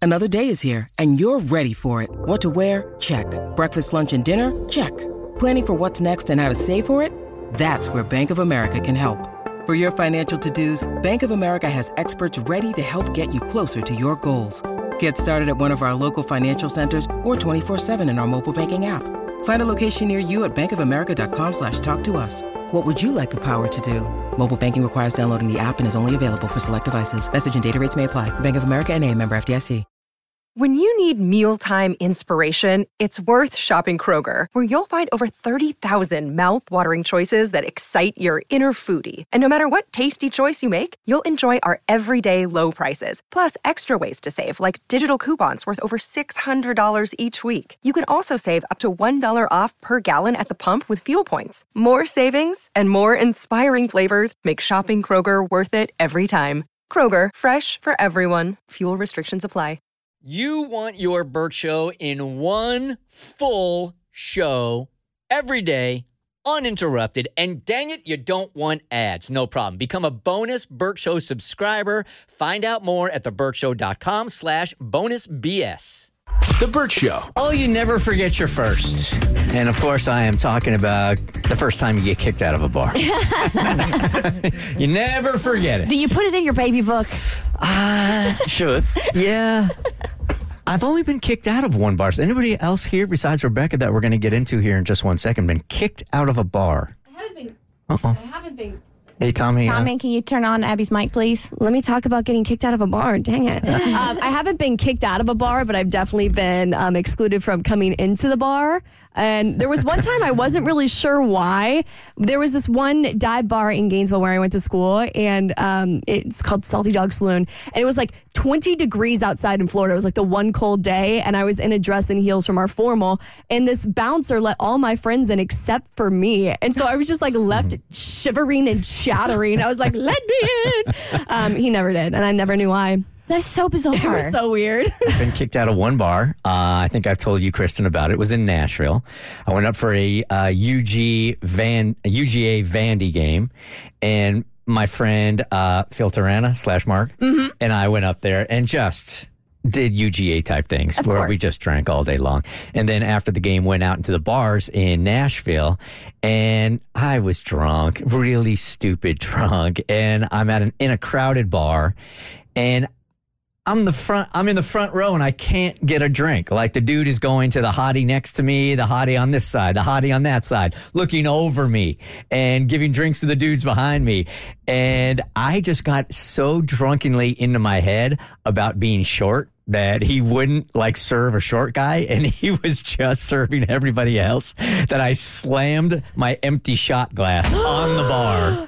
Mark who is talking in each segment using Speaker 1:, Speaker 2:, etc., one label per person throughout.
Speaker 1: Another day is here, and you're ready for it. What to wear? Check. Breakfast, lunch, and dinner? Check. Planning for what's next and how to save for it? That's where Bank of America can help. For your financial to-dos, Bank of America has experts ready to help get you closer to your goals. Get started at one of our local financial centers or 24/7 in our mobile banking app. Find a location near you at bankofamerica.com/talktous. What would you like the power to do? Mobile banking requires downloading the app and is only available for select devices. Message and data rates may apply. Bank of America N.A., member FDIC.
Speaker 2: When you need mealtime inspiration, it's worth shopping Kroger, where you'll find over 30,000 mouth-watering choices that excite your inner foodie. And no matter what tasty choice you make, you'll enjoy our everyday low prices, plus extra ways to save, like digital coupons worth over $600 each week. You can also save up to $1 off per gallon at the pump with fuel points. More savings and more inspiring flavors make shopping Kroger worth it every time. Kroger, fresh for everyone. Fuel restrictions apply.
Speaker 3: You want your Burt Show in one full show every day, uninterrupted, and dang it, you don't want ads. No problem. Become a bonus Burt Show subscriber. Find out more at theburtshow.com/bonusbs.
Speaker 4: The Burt Show.
Speaker 3: Oh, you never forget your first. And of course, I am talking about the first time you get kicked out of a bar. You never forget it.
Speaker 5: Do you put it in your baby book?
Speaker 3: Should. Yeah. I've only been kicked out of one bar. Is anybody else here besides Rebecca that we're going to get into here in just 1 second been kicked out of a bar?
Speaker 5: I haven't been.
Speaker 3: Uh-oh.
Speaker 5: I haven't been.
Speaker 3: Hey, Tommy.
Speaker 5: Tommy, can you turn on Abby's mic, please?
Speaker 6: Let me talk about getting kicked out of a bar. Dang it. I haven't been kicked out of a bar, but I've definitely been excluded from coming into the bar. And there was one time I wasn't really sure why. There was this one dive bar in Gainesville where I went to school, and it's called Salty Dog Saloon. And it was like 20 degrees outside in Florida. It was like the one cold day, and I was in a dress and heels from our formal. And this bouncer let all my friends in except for me. And so I was just like left shivering and shattering. I was like, let me in. He never did, and I never knew why.
Speaker 5: That's so bizarre.
Speaker 6: It was so weird.
Speaker 3: I've been kicked out of one bar. I think I've told you, Kristen, about it. It was in Nashville. I went up for a UGA Vandy game, and my friend Phil Tarana /Mark and I went up there and just did UGA type things where we just drank all day long. And then after the game, went out into the bars in Nashville, and I was drunk, really stupid drunk. And I'm in a crowded bar, and I'm in the front row, and I can't get a drink. Like, the dude is going to the hottie next to me, the hottie on this side, the hottie on that side, looking over me and giving drinks to the dudes behind me. And I just got so drunkenly into my head about being short that he wouldn't serve a short guy, and he was just serving everybody else, that I slammed my empty shot glass on the bar.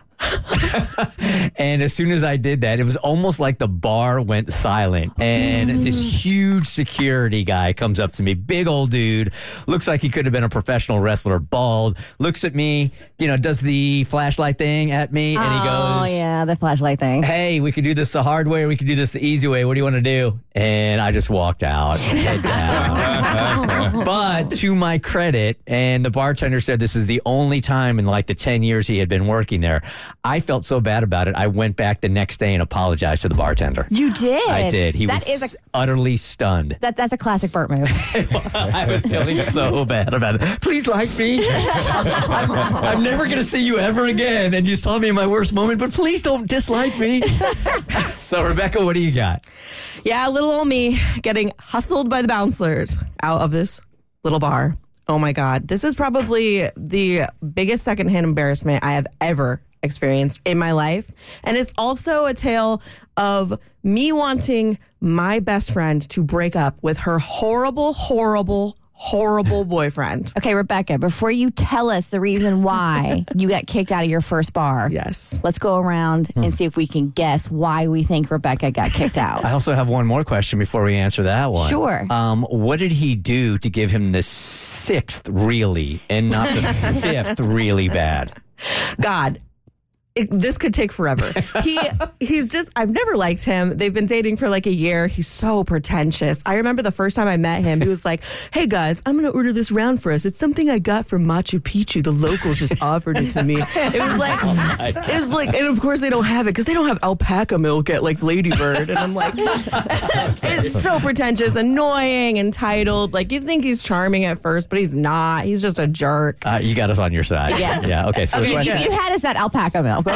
Speaker 3: And as soon as I did that, it was almost like the bar went silent, and this huge security guy comes up to me, big old dude, looks like he could have been a professional wrestler, bald, looks at me, does the flashlight thing at me, and he goes,
Speaker 5: oh yeah, the flashlight thing.
Speaker 3: Hey, we could do this the hard way, or we could do this the easy way. What do you want to do? And I just walked out. Head down. But to my credit, and the bartender said this is the only time in the 10 years he had been working there, I felt so bad about it, I went back the next day and apologized to the bartender.
Speaker 5: You did?
Speaker 3: I did. He was utterly stunned.
Speaker 5: That's a classic Burt move.
Speaker 3: I was feeling so bad about it. Please like me. I'm never going to see you ever again. And you saw me in my worst moment, but please don't dislike me. So, Rebecca, what do you got?
Speaker 7: Yeah, little old me getting hustled by the bouncers out of this little bar. Oh, my God. This is probably the biggest secondhand embarrassment I have ever experienced in my life. And it's also a tale of me wanting my best friend to break up with her horrible boyfriend.
Speaker 5: Okay, Rebecca, before you tell us the reason why you got kicked out of your first bar,
Speaker 7: yes,
Speaker 5: let's go around and see if we can guess why we think Rebecca got kicked out.
Speaker 3: I also have one more question before we answer that one.
Speaker 5: Sure.
Speaker 3: What did he do to give him the sixth really and not the fifth really bad?
Speaker 7: God. This could take forever. He's just, I've never liked him. They've been dating for like a year. He's so pretentious. I remember the first time I met him, he was like, hey guys, I'm going to order this round for us. It's something I got from Machu Picchu. The locals just offered it to me. It was like, and of course they don't have it because they don't have alpaca milk at like Lady Bird. And I'm like, it's so pretentious, annoying, entitled. Like you think he's charming at first, but he's not. He's just a jerk.
Speaker 3: You got us on your side. Yeah. Okay. So the question.
Speaker 5: You had us at alpaca milk.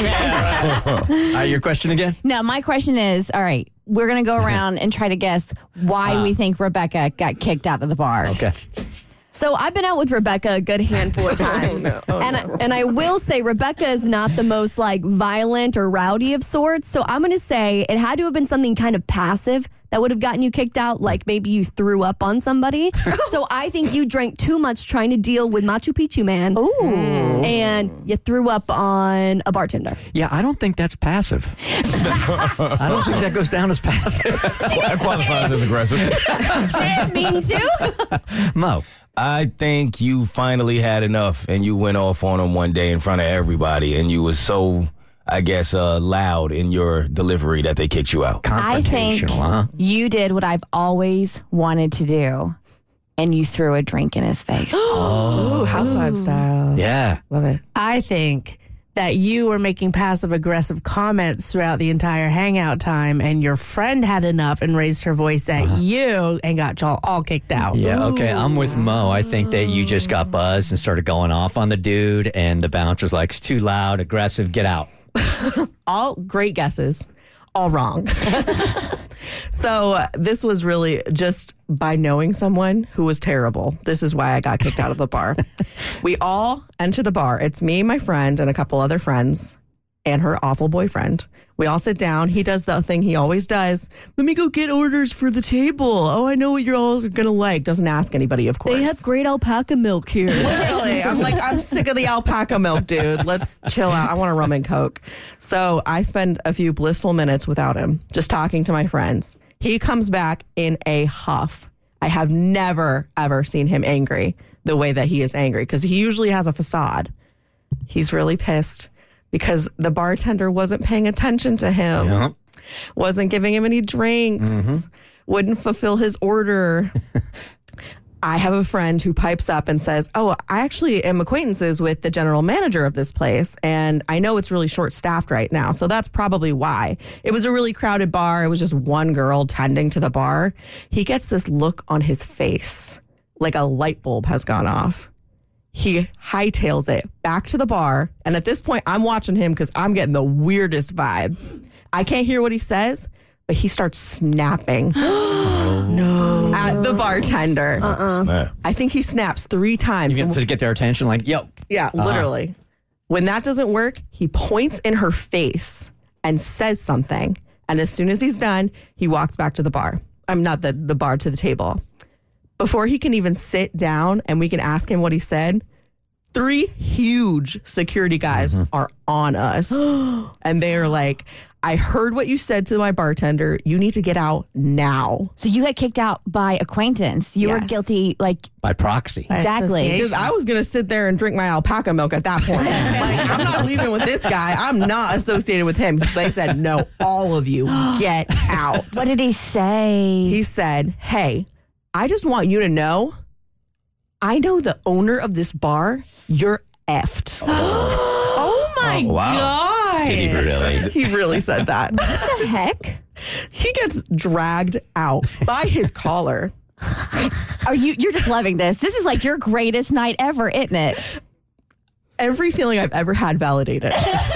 Speaker 3: Your question again?
Speaker 5: No, my question is, all right, we're going to go around and try to guess why we think Rebecca got kicked out of the bar.
Speaker 3: Okay.
Speaker 6: So I've been out with Rebecca a good handful of times. And I will say Rebecca is not the most like violent or rowdy of sorts. So I'm going to say it had to have been something kind of passive that would have gotten you kicked out, like maybe you threw up on somebody. So I think you drank too much trying to deal with Machu Picchu Man.
Speaker 5: Ooh.
Speaker 6: And you threw up on a bartender.
Speaker 3: Yeah, I don't think that's passive. I don't think that goes down as passive.
Speaker 4: That qualifies as aggressive.
Speaker 5: She didn't mean to.
Speaker 3: Mo.
Speaker 4: I think you finally had enough and you went off on him one day in front of everybody and you was so, I guess, loud in your delivery that they kicked you out.
Speaker 5: I think
Speaker 3: Confrontational,
Speaker 5: you did what I've always wanted to do, and you threw a drink in his face.
Speaker 7: Ooh, housewives style.
Speaker 3: Yeah.
Speaker 7: Love it.
Speaker 8: I think that you were making passive-aggressive comments throughout the entire hangout time, and your friend had enough and raised her voice at you and got y'all all kicked out.
Speaker 3: Yeah, okay, I'm with Mo. I think that you just got buzzed and started going off on the dude, and the bouncer's like, it's too loud, aggressive, get out.
Speaker 7: All great guesses, all wrong. So this was really just by knowing someone who was terrible. This is why I got kicked out of the bar. We all enter the bar. It's me, my friend, and a couple other friends, and her awful boyfriend. We all sit down. He does the thing he always does. Let me go get orders for the table. Oh, I know what you're all going to like. Doesn't ask anybody, of course.
Speaker 6: They have great alpaca milk here.
Speaker 7: Literally. I'm like, I'm sick of the alpaca milk, dude. Let's chill out. I want a rum and Coke. So I spend a few blissful minutes without him, just talking to my friends. He comes back in a huff. I have never, ever seen him angry the way that he is angry because he usually has a facade. He's really pissed because the bartender wasn't paying attention to him,
Speaker 3: Yeah.
Speaker 7: wasn't giving him any drinks, wouldn't fulfill his order. I have a friend who pipes up and says, oh, I actually am acquaintances with the general manager of this place, and I know it's really short-staffed right now, so that's probably why. It was a really crowded bar. It was just one girl tending to the bar. He gets this look on his face like a light bulb has gone off. He hightails it back to the bar, and at this point, I'm watching him because I'm getting the weirdest vibe. I can't hear what he says, but he starts snapping at the bartender.
Speaker 4: Snap.
Speaker 7: I think he snaps 3 times.
Speaker 3: You get to get their attention, like, yo.
Speaker 7: Yeah, literally. When that doesn't work, he points in her face and says something. And as soon as he's done, he walks back to the bar. I'm not the bar, to the table. Before he can even sit down and we can ask him what he said, 3 huge security guys are on us. And they are like, I heard what you said to my bartender. You need to get out now.
Speaker 5: So you got kicked out by acquaintance. You were
Speaker 7: Yes.
Speaker 5: guilty, like,
Speaker 3: By proxy.
Speaker 5: exactly.
Speaker 7: Because I was going to sit there and drink my alpaca milk at that point. Like, I'm not leaving with this guy. I'm not associated with him. They said, no, all of you, get out.
Speaker 5: What did he say?
Speaker 7: He said, hey, I just want you to know, I know the owner of this bar. You're effed.
Speaker 8: Oh my
Speaker 4: wow.
Speaker 8: God.
Speaker 3: Did he really?
Speaker 7: He really said that.
Speaker 5: What the heck?
Speaker 7: He gets dragged out by his collar.
Speaker 5: You're just loving this. This is like your greatest night ever, isn't it?
Speaker 7: Every feeling I've ever had validated.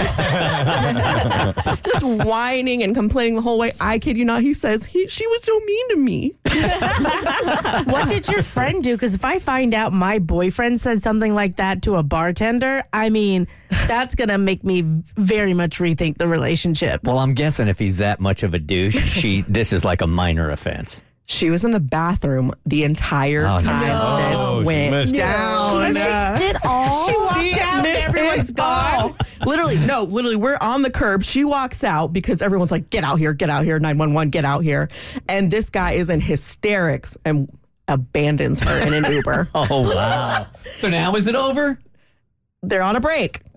Speaker 7: Just whining and complaining the whole way. I kid you not. He says, she was so mean to me.
Speaker 8: What did your friend do? Because if I find out my boyfriend said something like that to a bartender, I mean, that's going to make me very much rethink the relationship.
Speaker 3: Well, I'm guessing if he's that much of a douche, this is like a minor offense.
Speaker 7: She was in the bathroom the entire time
Speaker 4: No,
Speaker 7: this
Speaker 4: she
Speaker 7: went
Speaker 4: missed it.
Speaker 7: down.
Speaker 5: She missed it all.
Speaker 8: She walked out and
Speaker 7: missed
Speaker 8: everyone's
Speaker 7: it
Speaker 8: gone.
Speaker 7: all. Literally, we're on the curb. She walks out because everyone's like, get out here, 911, get out here. And this guy is in hysterics and abandons her in an Uber.
Speaker 3: Oh, wow. So now is it over?
Speaker 7: They're on a break.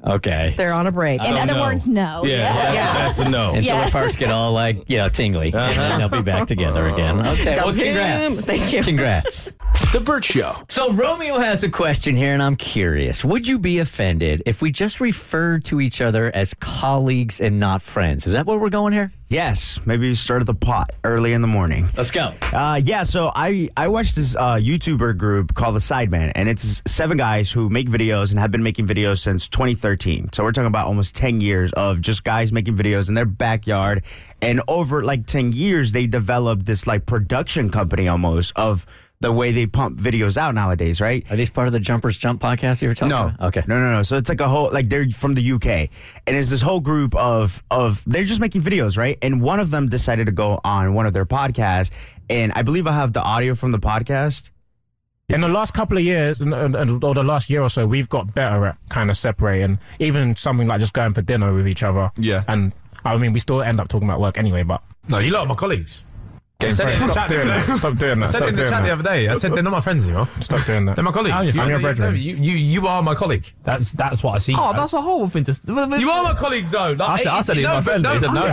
Speaker 3: Okay.
Speaker 7: They're on a break.
Speaker 5: In other words, no.
Speaker 4: Yeah, that's a no.
Speaker 3: Until the parts get all like, tingly. And then they'll be back together again. Okay. Well, congrats.
Speaker 7: Thank you.
Speaker 3: Congrats.
Speaker 9: The Burt Show.
Speaker 3: So Romeo has a question here, and I'm curious. Would you be offended if we just referred to each other as colleagues and not friends? Is that where we're going here?
Speaker 10: Yes, maybe start at the pot early in the morning.
Speaker 3: Let's go.
Speaker 10: So I watched this YouTuber group called The Sideman, and it's 7 guys who make videos and have been making videos since 2013. So we're talking about almost 10 years of just guys making videos in their backyard. And over like 10 years, they developed this like production company almost of the way they pump videos out nowadays, right?
Speaker 3: Are these part of the Jumpers Jump podcast you were talking about? Okay.
Speaker 10: No. So it's like a whole, like they're from the UK. And it's this whole group of they're just making videos, right? And one of them decided to go on one of their podcasts. And I believe I have the audio from the podcast.
Speaker 11: In the last couple of years, or the last year or so, we've got better at kind of separating, even something like just going for dinner with each other.
Speaker 12: Yeah.
Speaker 11: And I mean, we still end up talking about work anyway, but...
Speaker 12: No, you lot are my colleagues.
Speaker 11: Stop doing that.
Speaker 12: Stop doing that. I said it in the chat the other day. I said they're not my friends anymore.
Speaker 11: Stop doing that.
Speaker 12: They're my colleagues.
Speaker 11: I'm your brethren.
Speaker 12: You are my colleague.
Speaker 13: That's what I see.
Speaker 12: Oh, that's a horrible thing to... You are my colleagues, though. Like,
Speaker 13: I said he's my friend. He said no.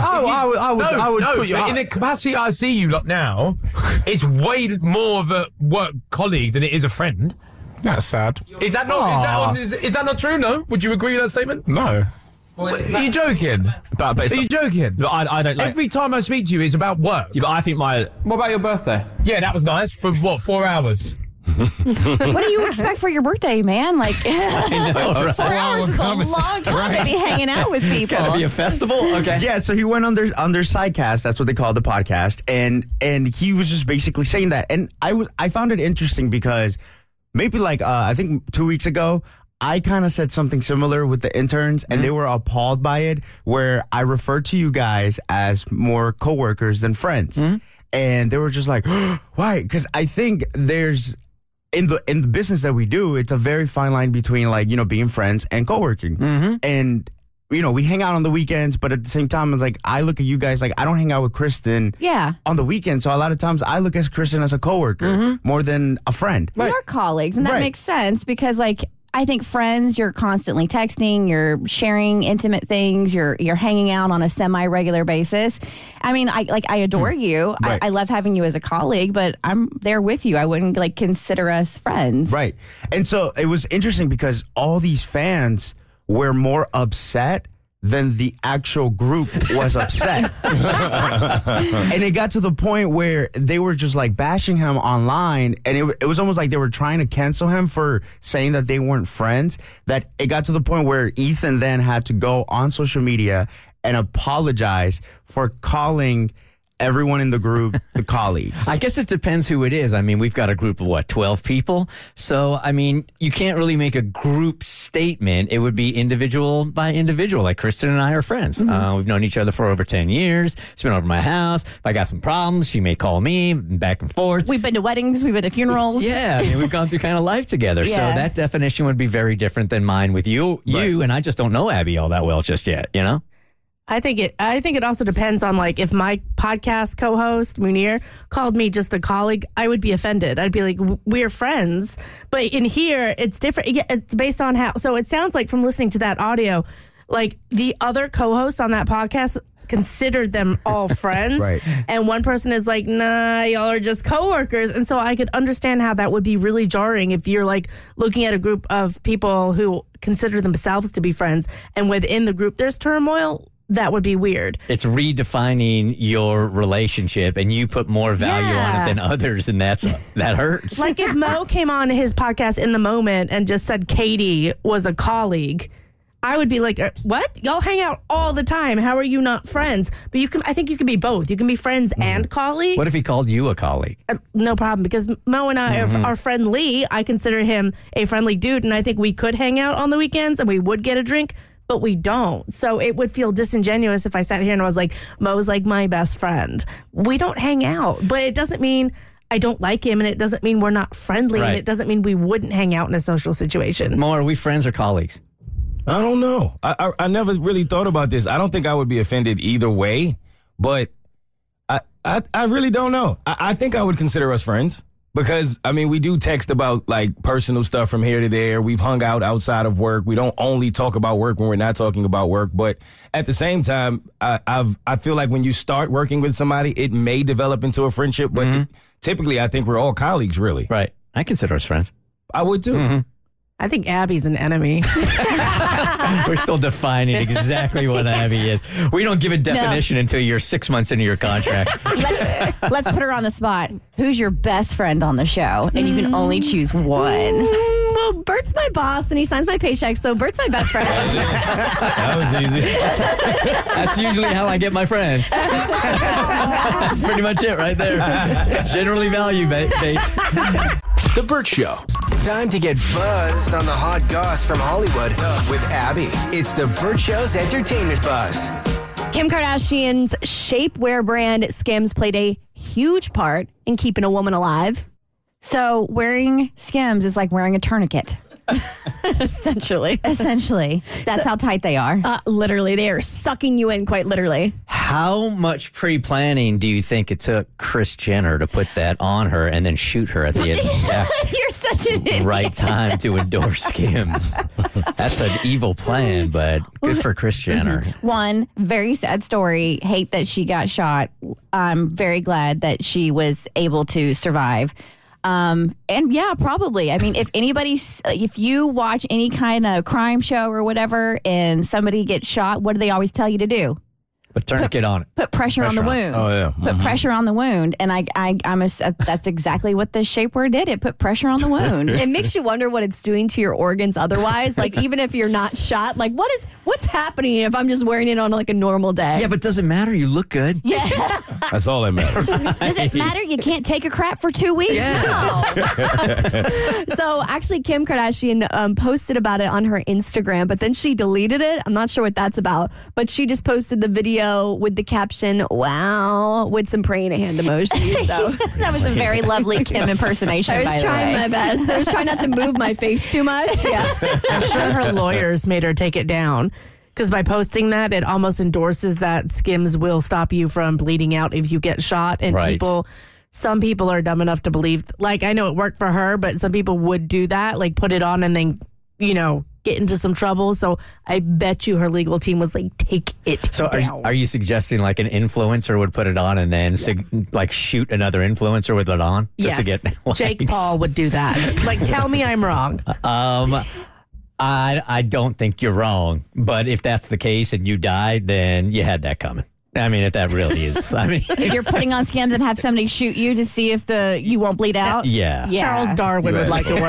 Speaker 13: I would put you up.
Speaker 12: In the capacity I see you lot now, it's way more of a work colleague than it is a friend.
Speaker 11: That's sad.
Speaker 12: Is that not? Is that not true? No. Would you agree with that statement?
Speaker 11: No.
Speaker 12: Are you joking?
Speaker 13: But
Speaker 12: are you joking?
Speaker 13: Look, I don't like...
Speaker 12: Every time I speak to you, it's about work.
Speaker 13: Yeah, but I think my...
Speaker 9: What about your birthday?
Speaker 12: Yeah, that was nice. For what, 4 hours?
Speaker 5: What do you expect for your birthday, man? Like,
Speaker 3: I know, right?
Speaker 5: 4 hours is a long time to be hanging out with people.
Speaker 3: Gotta be a festival? Okay.
Speaker 10: Yeah, so he went on their sidecast, that's what they call the podcast, and he was just basically saying that. And I found it interesting because maybe like, I think 2 weeks ago, I kind of said something similar with the interns, and they were appalled by it, where I referred to you guys as more coworkers than friends. And they were just like, why? Because I think there's, in the business that we do, it's a very fine line between like, being friends and coworking. And, we hang out on the weekends, but at the same time, it's like, I look at you guys, like, I don't hang out with Kristen on the weekend. So a lot of times I look at Kristen as a coworker more than a friend.
Speaker 5: We are colleagues, and that makes sense because, like, I think friends, you're constantly texting, you're sharing intimate things, you're hanging out on a semi-regular basis. I mean, I adore you.
Speaker 10: Right.
Speaker 5: I love having you as a colleague, but I'm there with you. I wouldn't like consider us friends.
Speaker 10: Right. And so it was interesting because all these fans were more upset than the actual group was upset. And it got to the point where they were just like bashing him online, and it was almost like they were trying to cancel him for saying that they weren't friends, that it got to the point where Ethan then had to go on social media and apologize for calling everyone in the group the colleagues.
Speaker 3: I guess it depends who it is. I mean, we've got a group of 12 people. So, I mean, you can't really make a group statement. It would be individual by individual. Like Kristen and I are friends. We've known each other for over 10 years. She's been over to my house. If I got some problems, she may call me back and forth.
Speaker 5: We've been to weddings. We've been to funerals.
Speaker 3: Yeah. I mean, we've gone through kind of life together. So that definition would be very different than mine with you. And I just don't know Abby all that well just yet,
Speaker 8: I think it also depends on, like, if my podcast co-host Munir called me just a colleague, I would be offended. I'd be like, we're friends. But in here, it's different. It's based on how. So it sounds like from listening to that audio, like the other co-hosts on that podcast considered them all friends.
Speaker 10: Right.
Speaker 8: And one person is like, nah, y'all are just coworkers. And so I could understand how that would be really jarring if you're like looking at a group of people who consider themselves to be friends, and within the group there's turmoil. That would be weird.
Speaker 3: It's redefining your relationship, and you put more value on it than others, and that hurts.
Speaker 8: Like if Mo came on his podcast in the moment and just said Katie was a colleague, I would be like, what? Y'all hang out all the time. How are you not friends? But I think you can be both. You can be friends and colleagues.
Speaker 3: What if he called you a colleague?
Speaker 8: No problem, because Mo and I are friendly. I consider him a friendly dude, and I think we could hang out on the weekends and we would get a drink. But we don't. So it would feel disingenuous if I sat here and I was like, Mo's like my best friend. We don't hang out. But it doesn't mean I don't like him, and it doesn't mean we're not friendly, and it doesn't mean we wouldn't hang out in a social situation.
Speaker 3: Mo, are we friends or colleagues?
Speaker 4: I don't know. I never really thought about this. I don't think I would be offended either way, but I really don't know. I think I would consider us friends. Because, I mean, we do text about, like, personal stuff from here to there. We've hung out outside of work. We don't only talk about work when we're not talking about work. But at the same time, I feel like when you start working with somebody, it may develop into a friendship. But typically, I think we're all colleagues, really.
Speaker 3: Right. I consider us friends.
Speaker 4: I would, too.
Speaker 8: I think Abby's an enemy.
Speaker 3: We're still defining exactly what Abby is. We don't give a definition until you're 6 months into your contract.
Speaker 5: Let's put her on the spot. Who's your best friend on the show? And you can only choose one.
Speaker 6: Well, Bert's my boss and he signs my paycheck, so Bert's my best friend.
Speaker 4: That was easy.
Speaker 3: That's usually how I get my friends. That's pretty much it right there. Generally value-based.
Speaker 9: The Burt Show.
Speaker 14: Time to get buzzed on the hot goss from Hollywood with Abby. It's the Burt Show's entertainment buzz.
Speaker 6: Kim Kardashian's shapewear brand Skims played a huge part in keeping a woman alive.
Speaker 5: So wearing Skims is like wearing a tourniquet.
Speaker 6: Essentially.
Speaker 5: That's how tight they are.
Speaker 6: Literally, they are sucking you in, quite literally.
Speaker 3: How much pre-planning do you think it took Kris Jenner to put that on her and then shoot her at the
Speaker 6: You're such an idiot.
Speaker 3: right time to endorse Skims? That's an evil plan, but good for Kris Jenner.
Speaker 5: One, very sad story. Hate that she got shot. I'm very glad that she was able to survive. And yeah, probably. I mean, if you watch any kind of crime show or whatever and somebody gets shot, what do they always tell you to do?
Speaker 3: But tourniquet on it.
Speaker 5: Put pressure on the wound.
Speaker 4: Oh, yeah.
Speaker 5: Put pressure on the wound. And that's exactly what the shapewear did. It put pressure on the wound.
Speaker 6: It makes you wonder what it's doing to your organs otherwise. Like, even if you're not shot, like, what's happening if I'm just wearing it on, like, a normal day?
Speaker 3: Yeah, but does it matter? You look good.
Speaker 5: Yeah.
Speaker 4: That's all that matters.
Speaker 5: Does it matter? You can't take a crap for 2 weeks?
Speaker 3: Yeah.
Speaker 5: No.
Speaker 6: So, actually, Kim Kardashian posted about it on her Instagram, but then she deleted it. I'm not sure what that's about, but she just posted the video with the caption, "Wow," with some praying hand emojis. So
Speaker 5: that was a very lovely Kim impersonation.
Speaker 6: I was trying my best. I was trying not to move my face too much. Yeah,
Speaker 8: I'm sure her lawyers made her take it down. Because by posting that, it almost endorses that Skims will stop you from bleeding out if you get shot. And some people are dumb enough to believe, like, I know it worked for her, but some people would do that, like put it on and then, get into some trouble. So I bet you her legal team was like, take it down.
Speaker 3: Are you suggesting like an influencer would put it on and then shoot another influencer with it on? Just to get likes?
Speaker 8: Jake Paul would do that. Like, tell me I'm wrong.
Speaker 3: I don't think you're wrong, but if that's the case and you died, then you had that coming. I mean, if that really is. I mean,
Speaker 5: if you're putting on Skims and have somebody shoot you to see if you won't bleed out.
Speaker 3: Yeah.
Speaker 8: Charles Darwin would like to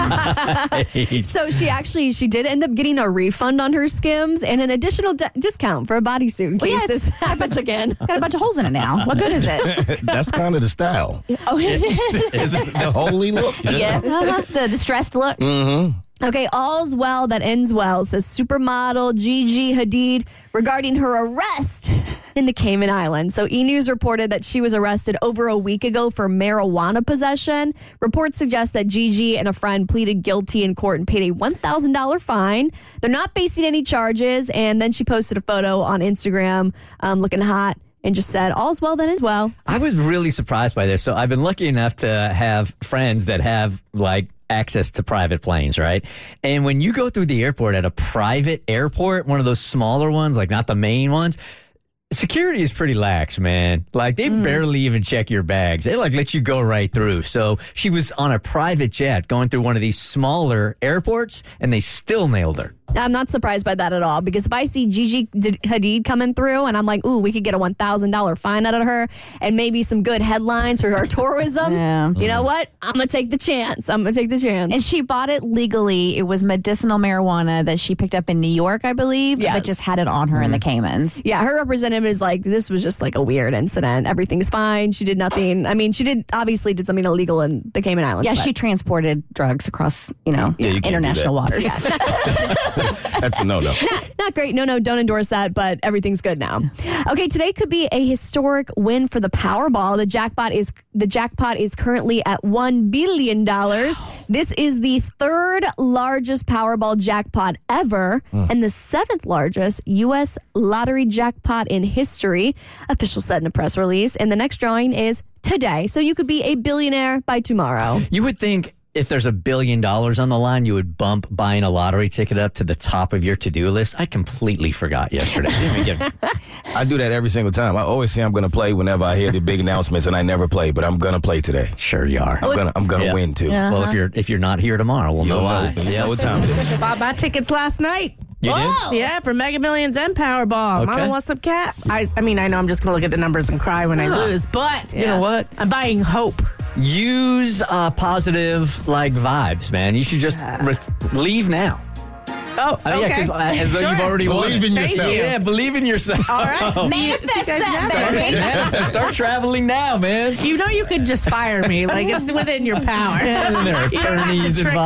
Speaker 8: work.
Speaker 6: So she did end up getting a refund on her Skims and an additional discount for a bodysuit in case this happens again.
Speaker 5: It's got a bunch of holes in it now. What good is it?
Speaker 4: That's kind of the style.
Speaker 5: Oh,
Speaker 4: Is it the holy look?
Speaker 5: Yeah. The distressed look.
Speaker 4: Mm-hmm.
Speaker 6: Okay, all's well that ends well, says supermodel Gigi Hadid regarding her arrest in the Cayman Islands. So E! News reported that she was arrested over a week ago for marijuana possession. Reports suggest that Gigi and a friend pleaded guilty in court and paid a $1,000 fine. They're not facing any charges. And then she posted a photo on Instagram looking hot and just said, all's well that ends well.
Speaker 3: I was really surprised by this. So I've been lucky enough to have friends that have access to private planes, right? And when you go through the airport at a private airport, one of those smaller ones, like not the main ones, security is pretty lax, man. Like, they barely even check your bags. They let you go right through. So she was on a private jet going through one of these smaller airports, and they still nailed her.
Speaker 6: I'm not surprised by that at all, because if I see Gigi Hadid coming through and I'm like, ooh, we could get a $1,000 fine out of her and maybe some good headlines for her tourism, you know what? I'm going to take the chance.
Speaker 5: And she bought it legally. It was medicinal marijuana that she picked up in New York, I believe, but just had it on her in the Caymans.
Speaker 6: Yeah, her representative is like, this was just like a weird incident. Everything's fine. She did nothing. I mean, she obviously did something illegal in the Cayman Islands.
Speaker 5: Yeah, she transported drugs across, international waters.
Speaker 4: That's a no-no.
Speaker 6: Not great. No, don't endorse that, but everything's good now. Okay, today could be a historic win for the Powerball. The jackpot is currently at $1 billion. This is the third largest Powerball jackpot ever and the seventh largest U.S. lottery jackpot in history, officials said in a press release. And the next drawing is today so you could be a billionaire by tomorrow.
Speaker 3: You would think if there's $1 billion on the line, you would bump buying a lottery ticket up to the top of your to-do list. I completely forgot yesterday.
Speaker 4: I do that every single time. I always say I'm going to play whenever I hear the big announcements, and I never play, but I'm going to play today.
Speaker 3: Sure you are.
Speaker 4: I'm gonna win too.
Speaker 3: Uh-huh. Well, if you're not here tomorrow, we'll know why.
Speaker 4: Yeah, what time it is?
Speaker 8: Bought my tickets last night.
Speaker 3: You did?
Speaker 8: Yeah, for Mega Millions and Powerball.
Speaker 3: Okay.
Speaker 8: Mama wants some cat. I mean, I know I'm just going to look at the numbers and cry when I lose, but
Speaker 3: You know what?
Speaker 8: I'm buying hope.
Speaker 3: Use positive vibes, man. You should just leave now.
Speaker 8: Oh, okay.
Speaker 3: Yeah, 'cause, as though you've already won.
Speaker 4: Believe in yourself.
Speaker 3: Yeah, believe in yourself.
Speaker 8: All right.
Speaker 6: Manifest that, baby.
Speaker 3: Yeah, start traveling now, man.
Speaker 8: You know you could just fire me. Like, it's within your power.
Speaker 3: And there are
Speaker 8: You don't have to
Speaker 3: attorneys
Speaker 8: trick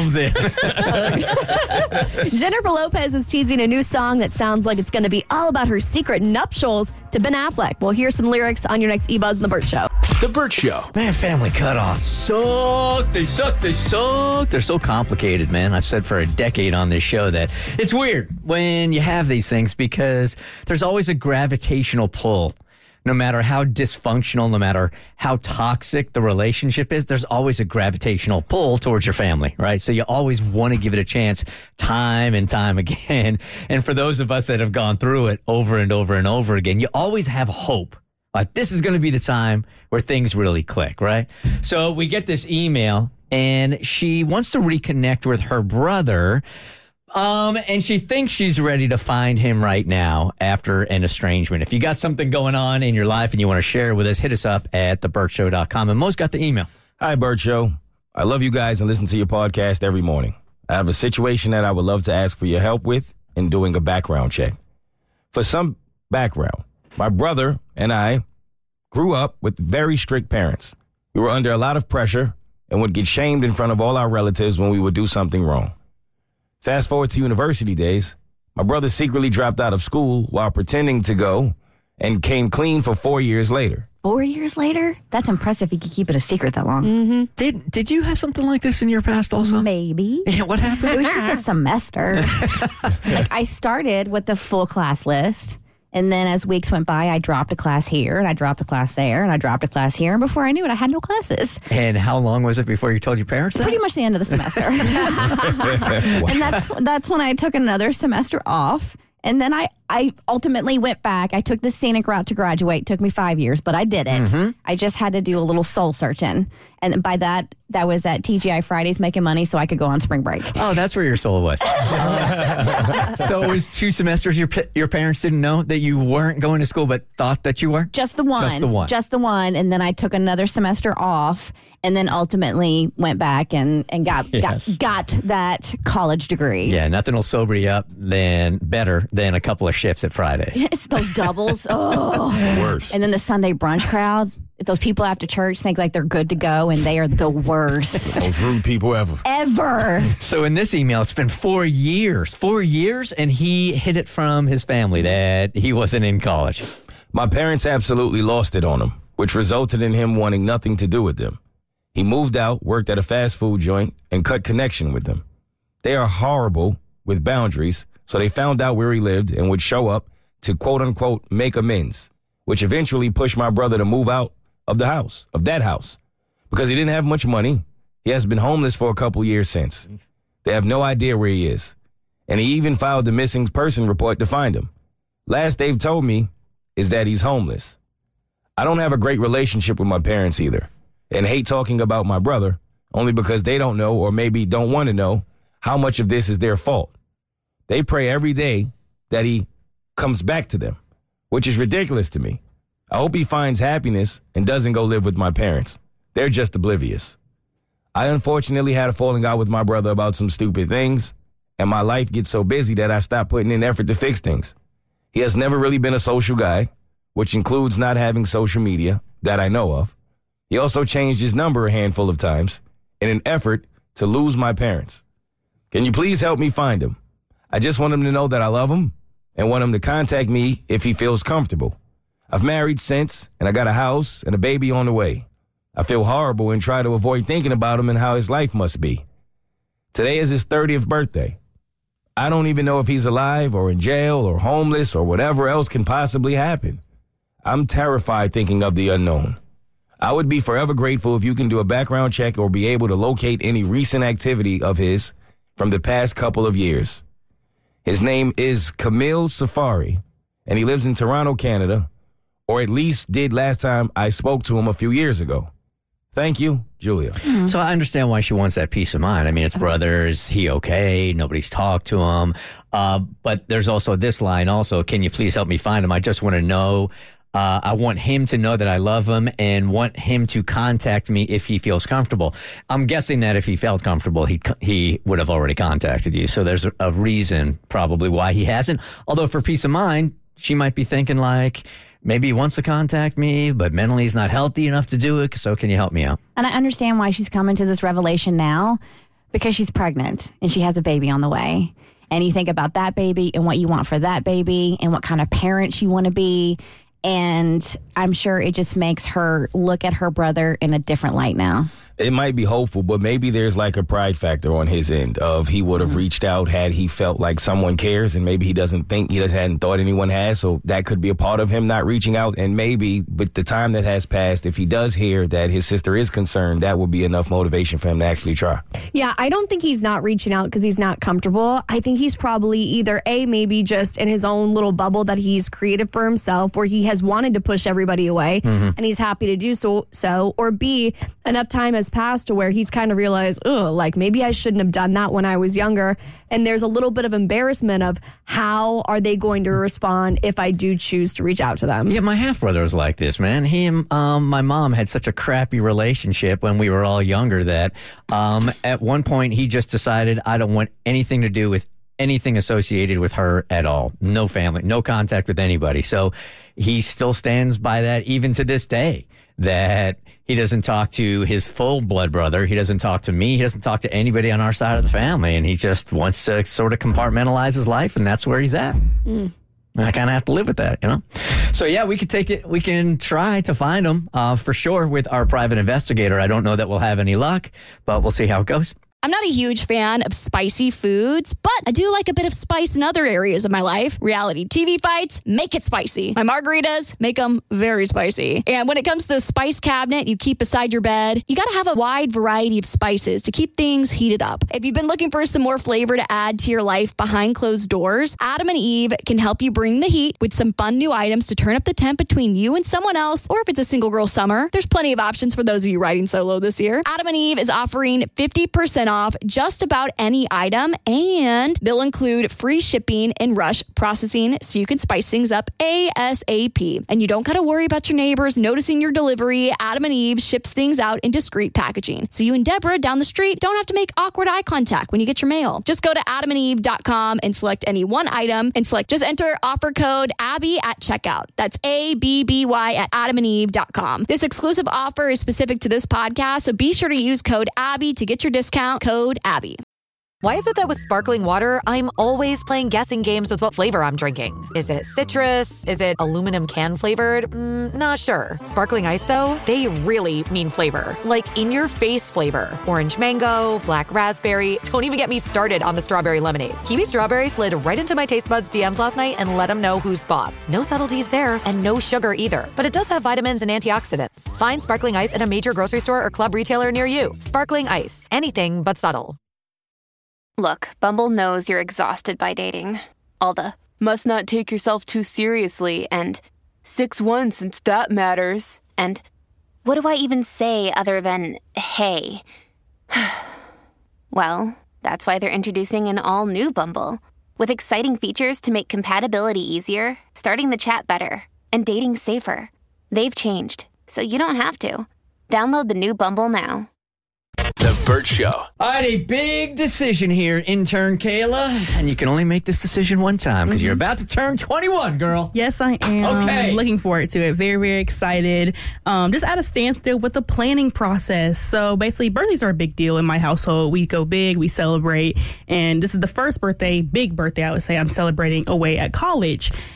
Speaker 8: me.
Speaker 3: involved.
Speaker 6: Jennifer Lopez is teasing a new song that sounds like it's going to be all about her secret nuptials to Ben Affleck. We'll hear some lyrics on your next eBuzz in the Burt Show.
Speaker 9: The Burt Show.
Speaker 3: Man, family cutoffs suck. They suck. They suck. They're so complicated, man. I've said for a decade on this show that it's weird when you have these things because there's always a gravitational pull. No matter how dysfunctional, no matter how toxic the relationship is, there's always a gravitational pull towards your family, right? So you always want to give it a chance time and time again. And for those of us that have gone through it over and over and over again, you always have hope. Like, this is going to be the time where things really click, right? So we get this email, and she wants to reconnect with her brother, and she thinks she's ready to find him right now after an estrangement. If you got something going on in your life and you want to share it with us, hit us up at theburtshow.com. And Mo's got the email.
Speaker 4: Hi, Burt Show. I love you guys and listen to your podcast every morning. I have a situation that I would love to ask for your help with in doing a background check. For some background, my brother and I grew up with very strict parents. We were under a lot of pressure and would get shamed in front of all our relatives when we would do something wrong. Fast forward to university days, my brother secretly dropped out of school while pretending to go and came clean for 4 years later.
Speaker 5: 4 years later? That's impressive. He could keep it a secret that long.
Speaker 3: Did you have something like this in your past also?
Speaker 5: Maybe.
Speaker 3: Yeah, what happened?
Speaker 5: It was just a semester. I started with the full class list. And then as weeks went by, I dropped a class here, and I dropped a class there, and I dropped a class here. And before I knew it, I had no classes.
Speaker 3: And how long was it before you told your parents that?
Speaker 5: Pretty much the end of the semester. And that's when I took another semester off. And then I ultimately went back. I took the scenic route to graduate. It took me 5 years, but I did it. I just had to do a little soul searching. And by that was at TGI Fridays making money so I could go on spring break.
Speaker 3: Oh, that's where your soul was. So it was 2 semesters your parents didn't know that you weren't going to school but thought that you were?
Speaker 5: Just the one. Just the one. And then I took another semester off and then ultimately went back and got that college degree.
Speaker 3: Yeah, nothing will sober you up better than a couple of shifts at Fridays.
Speaker 5: It's those doubles. Oh.
Speaker 4: Worse.
Speaker 5: And then the Sunday brunch crowd. Those people after church think like they're good to go, and they are the worst.
Speaker 4: Most rude people ever.
Speaker 5: Ever.
Speaker 3: So in this email, it's been 4 years. 4 years, and he hid it from his family that he wasn't in college.
Speaker 4: My parents absolutely lost it on him, which resulted in him wanting nothing to do with them. He moved out, worked at a fast food joint, and cut connection with them. They are horrible with boundaries, so they found out where he lived and would show up to quote-unquote make amends, which eventually pushed my brother to move out of that house, because he didn't have much money. He has been homeless for a couple years since. They have no idea where he is, and he even filed the missing person report to find him. Last they've told me is that he's homeless. I don't have a great relationship with my parents either, and hate talking about my brother only because they don't know, or maybe don't want to know, how much of this is their fault. They pray every day that he comes back to them, which is ridiculous to me. I hope he finds happiness and doesn't go live with my parents. They're just oblivious. I unfortunately had a falling out with my brother about some stupid things, and my life gets so busy that I stopped putting in effort to fix things. He has never really been a social guy, which includes not having social media that I know of. He also changed his number a handful of times in an effort to lose my parents. Can you please help me find him? I just want him to know that I love him and want him to contact me if he feels comfortable. I've married since, and I got a house and a baby on the way. I feel horrible and try to avoid thinking about him and how his life must be. Today is his 30th birthday. I don't even know if he's alive or in jail or homeless or whatever else can possibly happen. I'm terrified thinking of the unknown. I would be forever grateful if you can do a background check or be able to locate any recent activity of his from the past couple of years. His name is Camille Safari, and he lives in Toronto, Canada, or at least did last time I spoke to him a few years ago. Thank you, Julia.
Speaker 3: So I understand why she wants that peace of mind. I mean, it's brother. Is he okay? Nobody's talked to him. But there's also this line also, can you please help me find him? I just want to know. I want him to know that I love him and want him to contact me if he feels comfortable. I'm guessing that if he felt comfortable, he would have already contacted you. So there's a reason probably why he hasn't. Although for peace of mind, she might be thinking like, maybe he wants to contact me, but mentally he's not healthy enough to do it. So can you help me out?
Speaker 5: And I understand why she's coming to this revelation now, because she's pregnant and she has a baby on the way. And you think about that baby and what you want for that baby and what kind of parent you want to be. And I'm sure it just makes her look at her brother in a different light now.
Speaker 4: It might be hopeful, but maybe there's like a pride factor on his end of he would have reached out had he felt like someone cares, and maybe he hadn't thought anyone has. So that could be a part of him not reaching out. And maybe with the time that has passed, if he does hear that his sister is concerned, that would be enough motivation for him to actually try.
Speaker 6: Yeah, I don't think he's not reaching out because he's not comfortable. I think he's probably either maybe just in his own little bubble that he's created for himself, where he has wanted to push everybody away and he's happy to do so, or B, enough time has passed to where he's kind of realized, like maybe I shouldn't have done that when I was younger. And there's a little bit of embarrassment of how are they going to respond if I do choose to reach out to them.
Speaker 3: Yeah, my half-brother was like this, man. He and my mom had such a crappy relationship when we were all younger that at one point he just decided, I don't want anything to do with anything associated with her at all. No family, no contact with anybody. So he still stands by that even to this day, that he doesn't talk to his full blood brother. He doesn't talk to me. He doesn't talk to anybody on our side of the family. And he just wants to sort of compartmentalize his life, and that's where he's at. And I kind of have to live with that, you know? So, yeah, we could take it. We can try to find him for sure with our private investigator. I don't know that we'll have any luck, but we'll see how it goes.
Speaker 15: I'm not a huge fan of spicy foods, but I do like a bit of spice in other areas of my life. Reality TV fights, make it spicy. My margaritas, make them very spicy. And when it comes to the spice cabinet you keep beside your bed, you got to have a wide variety of spices to keep things heated up. If you've been looking for some more flavor to add to your life behind closed doors, Adam and Eve can help you bring the heat with some fun new items to turn up the temp between you and someone else, or if it's a single girl summer, there's plenty of options for those of you riding solo this year. Adam and Eve is offering 50% off just about any item, and they'll include free shipping and rush processing so you can spice things up ASAP. And you don't got to worry about your neighbors noticing your delivery. Adam and Eve ships things out in discreet packaging, so you and Deborah down the street don't have to make awkward eye contact when you get your mail. Just go to adamandeve.com and select any one item and just enter offer code Abby at checkout. That's ABBY at adamandeve.com. This exclusive offer is specific to this podcast, so be sure to use code Abby to get your discount. Code Abby.
Speaker 16: Why is it that with sparkling water, I'm always playing guessing games with what flavor I'm drinking? Is it citrus? Is it aluminum can flavored? Not sure. Sparkling ice, though, they really mean flavor. Like in-your-face flavor. Orange mango, black raspberry. Don't even get me started on the strawberry lemonade. Kiwi Strawberry slid right into my taste buds DMs last night and let them know who's boss. No subtleties there, and no sugar either. But it does have vitamins and antioxidants. Find sparkling ice at a major grocery store or club retailer near you. Sparkling ice. Anything but subtle.
Speaker 17: Look, Bumble knows you're exhausted by dating. All the, must not take yourself too seriously, and 6'1" since that matters. And what do I even say other than, hey? Well, that's why they're introducing an all-new Bumble, with exciting features to make compatibility easier, starting the chat better, and dating safer. They've changed, so you don't have to. Download the new Bumble now.
Speaker 9: The Burt Show.
Speaker 3: All right, a big decision here, intern Kayla. And you can only make this decision one time because you're about to turn 21, girl.
Speaker 18: Yes, I am.
Speaker 3: Okay.
Speaker 18: Looking forward to it. Very, very excited. Just at a standstill with the planning process. So basically, birthdays are a big deal in my household. We go big, we celebrate. And this is the first birthday, big birthday, I would say, I'm celebrating away at college.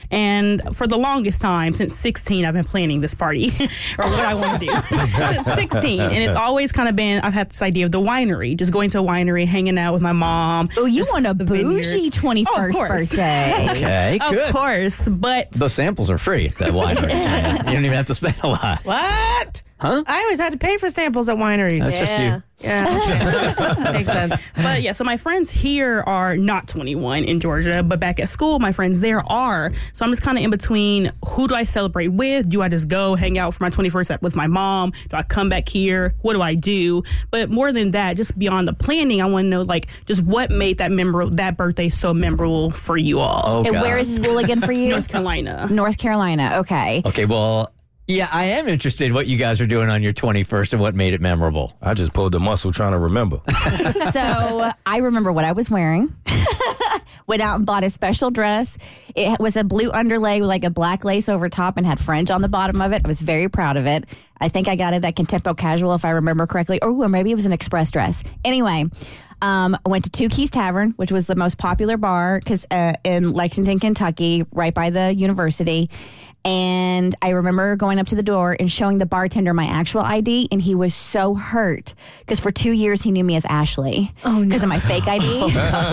Speaker 18: And for the longest time, since 16, I've been planning this party or what I want to do. Since 16. And it's always kind of been, I've had this idea of the winery, just going to a winery, hanging out with my mom.
Speaker 5: Oh, you want a bougie 21st birthday.
Speaker 3: Okay, good.
Speaker 18: Of course, but
Speaker 3: Those samples are free at that winery. You don't even have to spend a lot.
Speaker 8: What?
Speaker 3: Huh?
Speaker 8: I always had to pay for samples at wineries.
Speaker 3: That's just you.
Speaker 8: Yeah. Makes sense.
Speaker 18: But yeah, so my friends here are not 21 in Georgia, but back at school, my friends there are. So I'm just kind of in between. Who do I celebrate with? Do I just go hang out for my 21st with my mom? Do I come back here? What do I do? But more than that, just beyond the planning, I want to know like just what made that birthday so memorable for you all.
Speaker 3: Oh,
Speaker 5: And
Speaker 3: God.
Speaker 5: where is school again for you?
Speaker 18: North Carolina.
Speaker 5: North Carolina. Okay.
Speaker 3: Okay, well, yeah, I am interested in what you guys are doing on your 21st and what made it memorable.
Speaker 4: I just pulled the muscle trying to remember.
Speaker 5: So I remember what I was wearing. Went out and bought a special dress. It was a blue underlay with like a black lace over top and had fringe on the bottom of it. I was very proud of it. I think I got it at Contempo Casual, if I remember correctly. Or maybe it was an express dress. Anyway, I went to Two Keys Tavern, which was the most popular bar in Lexington, Kentucky, right by the university. And I remember going up to the door and showing the bartender my actual ID, and he was so hurt because for 2 years he knew me as Ashley because of my fake ID.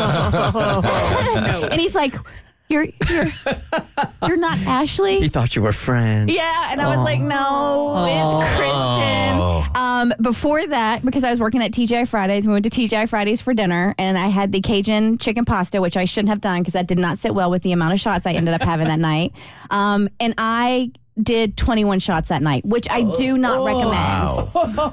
Speaker 5: And he's like, "You're not Ashley."
Speaker 3: He thought you were friends.
Speaker 5: Yeah, and I was like, "No, it's Kristen." Before that, because I was working at TGI Fridays, we went to TGI Fridays for dinner, and I had the Cajun chicken pasta, which I shouldn't have done because that did not sit well with the amount of shots I ended up having that night. And I did 21 shots that night, which I do not recommend.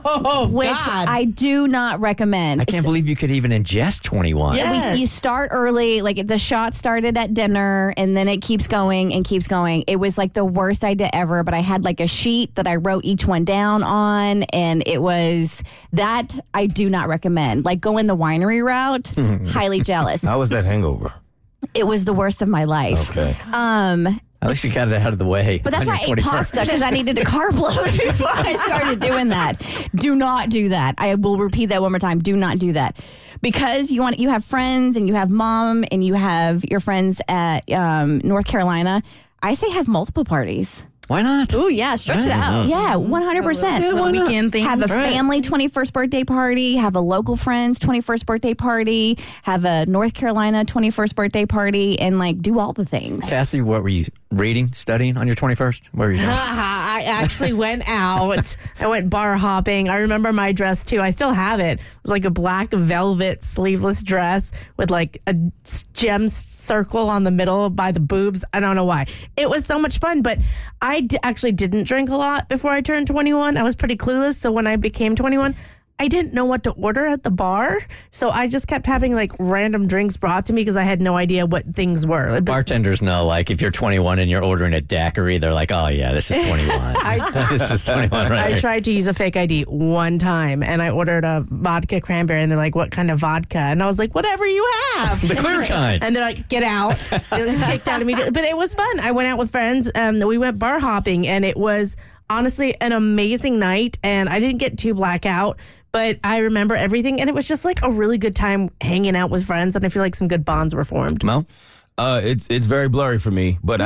Speaker 5: I do not recommend.
Speaker 3: I can't believe you could even ingest 21.
Speaker 5: Yeah, you start early. Like the shot started at dinner, and then it keeps going and keeps going. It was like the worst idea ever. But I had like a sheet that I wrote each one down on, and it was that I do not recommend. Like going the winery route. Highly jealous.
Speaker 4: How was that hangover?
Speaker 5: It was the worst of my life.
Speaker 4: Okay.
Speaker 3: At least you got it out of the way.
Speaker 5: But that's why I ate pasta, because I needed a carb load before I started doing that. Do not do that. I will repeat that one more time. Do not do that. Because you have friends and you have mom and you have your friends at North Carolina, I say have multiple parties.
Speaker 3: Why not?
Speaker 6: Oh, yeah. Stretch it out.
Speaker 5: Yeah, 100%.
Speaker 18: Weekend thing.
Speaker 5: Have a family 21st birthday party. Have a local friend's 21st birthday party. Have a North Carolina 21st birthday party. And, like, do all the things.
Speaker 3: Cassie, what were you reading, studying on your 21st? What were you doing?
Speaker 8: I actually went out. I went bar hopping. I remember my dress, too. I still have it. It was like a black velvet sleeveless dress with, like, a gem circle on the middle by the boobs. I don't know why. It was so much fun, but I actually didn't drink a lot before I turned 21. I was pretty clueless. So when I became 21, I didn't know what to order at the bar. So I just kept having like random drinks brought to me because I had no idea what things were.
Speaker 3: Bartenders know, like, if you're 21 and you're ordering a daiquiri, they're like, oh, yeah, this is 21. This is 21, right?
Speaker 8: I tried to use a fake ID one time and I ordered a vodka cranberry and they're like, what kind of vodka? And I was like, whatever you have.
Speaker 3: The clear kind.
Speaker 8: And they're like, get out. They kicked out immediately. But it was fun. I went out with friends. We went bar hopping and it was honestly an amazing night. And I didn't get too blackout, but I remember everything. And it was just like a really good time hanging out with friends. And I feel like some good bonds were formed.
Speaker 3: Mo?
Speaker 4: It's very blurry for me, but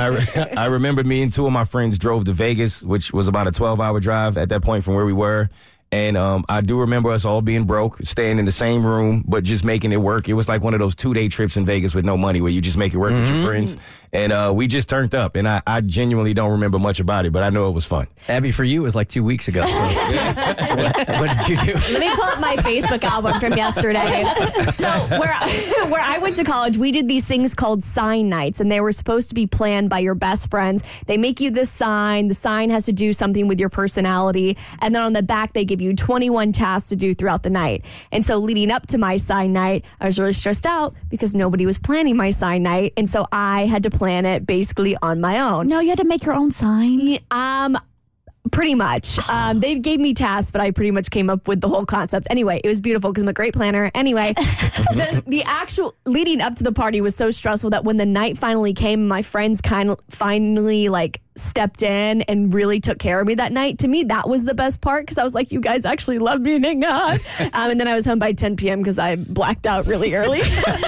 Speaker 4: I remember me and two of my friends drove to Vegas, which was about a 12-hour drive at that point from where we were. And I do remember us all being broke, staying in the same room, but just making it work. It was like one of those 2-day trips in Vegas with no money where you just make it work with your friends. And we just turned up, and I genuinely don't remember much about it, but I know it was fun.
Speaker 3: Abby, for you, it was like 2 weeks ago. So what did you do?
Speaker 6: Let me pull up my Facebook album from yesterday. So where I went to college, we did these things called sign nights, and they were supposed to be planned by your best friends. They make you this sign. The sign has to do something with your personality, and then on the back, they give you 21 tasks to do throughout the night. And so leading up to my sign night, I was really stressed out because nobody was planning my sign night. And so I had to plan it basically on my own.
Speaker 5: No, you had to make your own sign?
Speaker 6: Pretty much. They gave me tasks, but I pretty much came up with the whole concept. Anyway, it was beautiful because I'm a great planner. Anyway, the actual leading up to the party was so stressful that when the night finally came, my friends finally like stepped in and really took care of me that night. To me, that was the best part because I was like, you guys actually love me, thank God. And then I was home by 10 p.m. because I blacked out really early.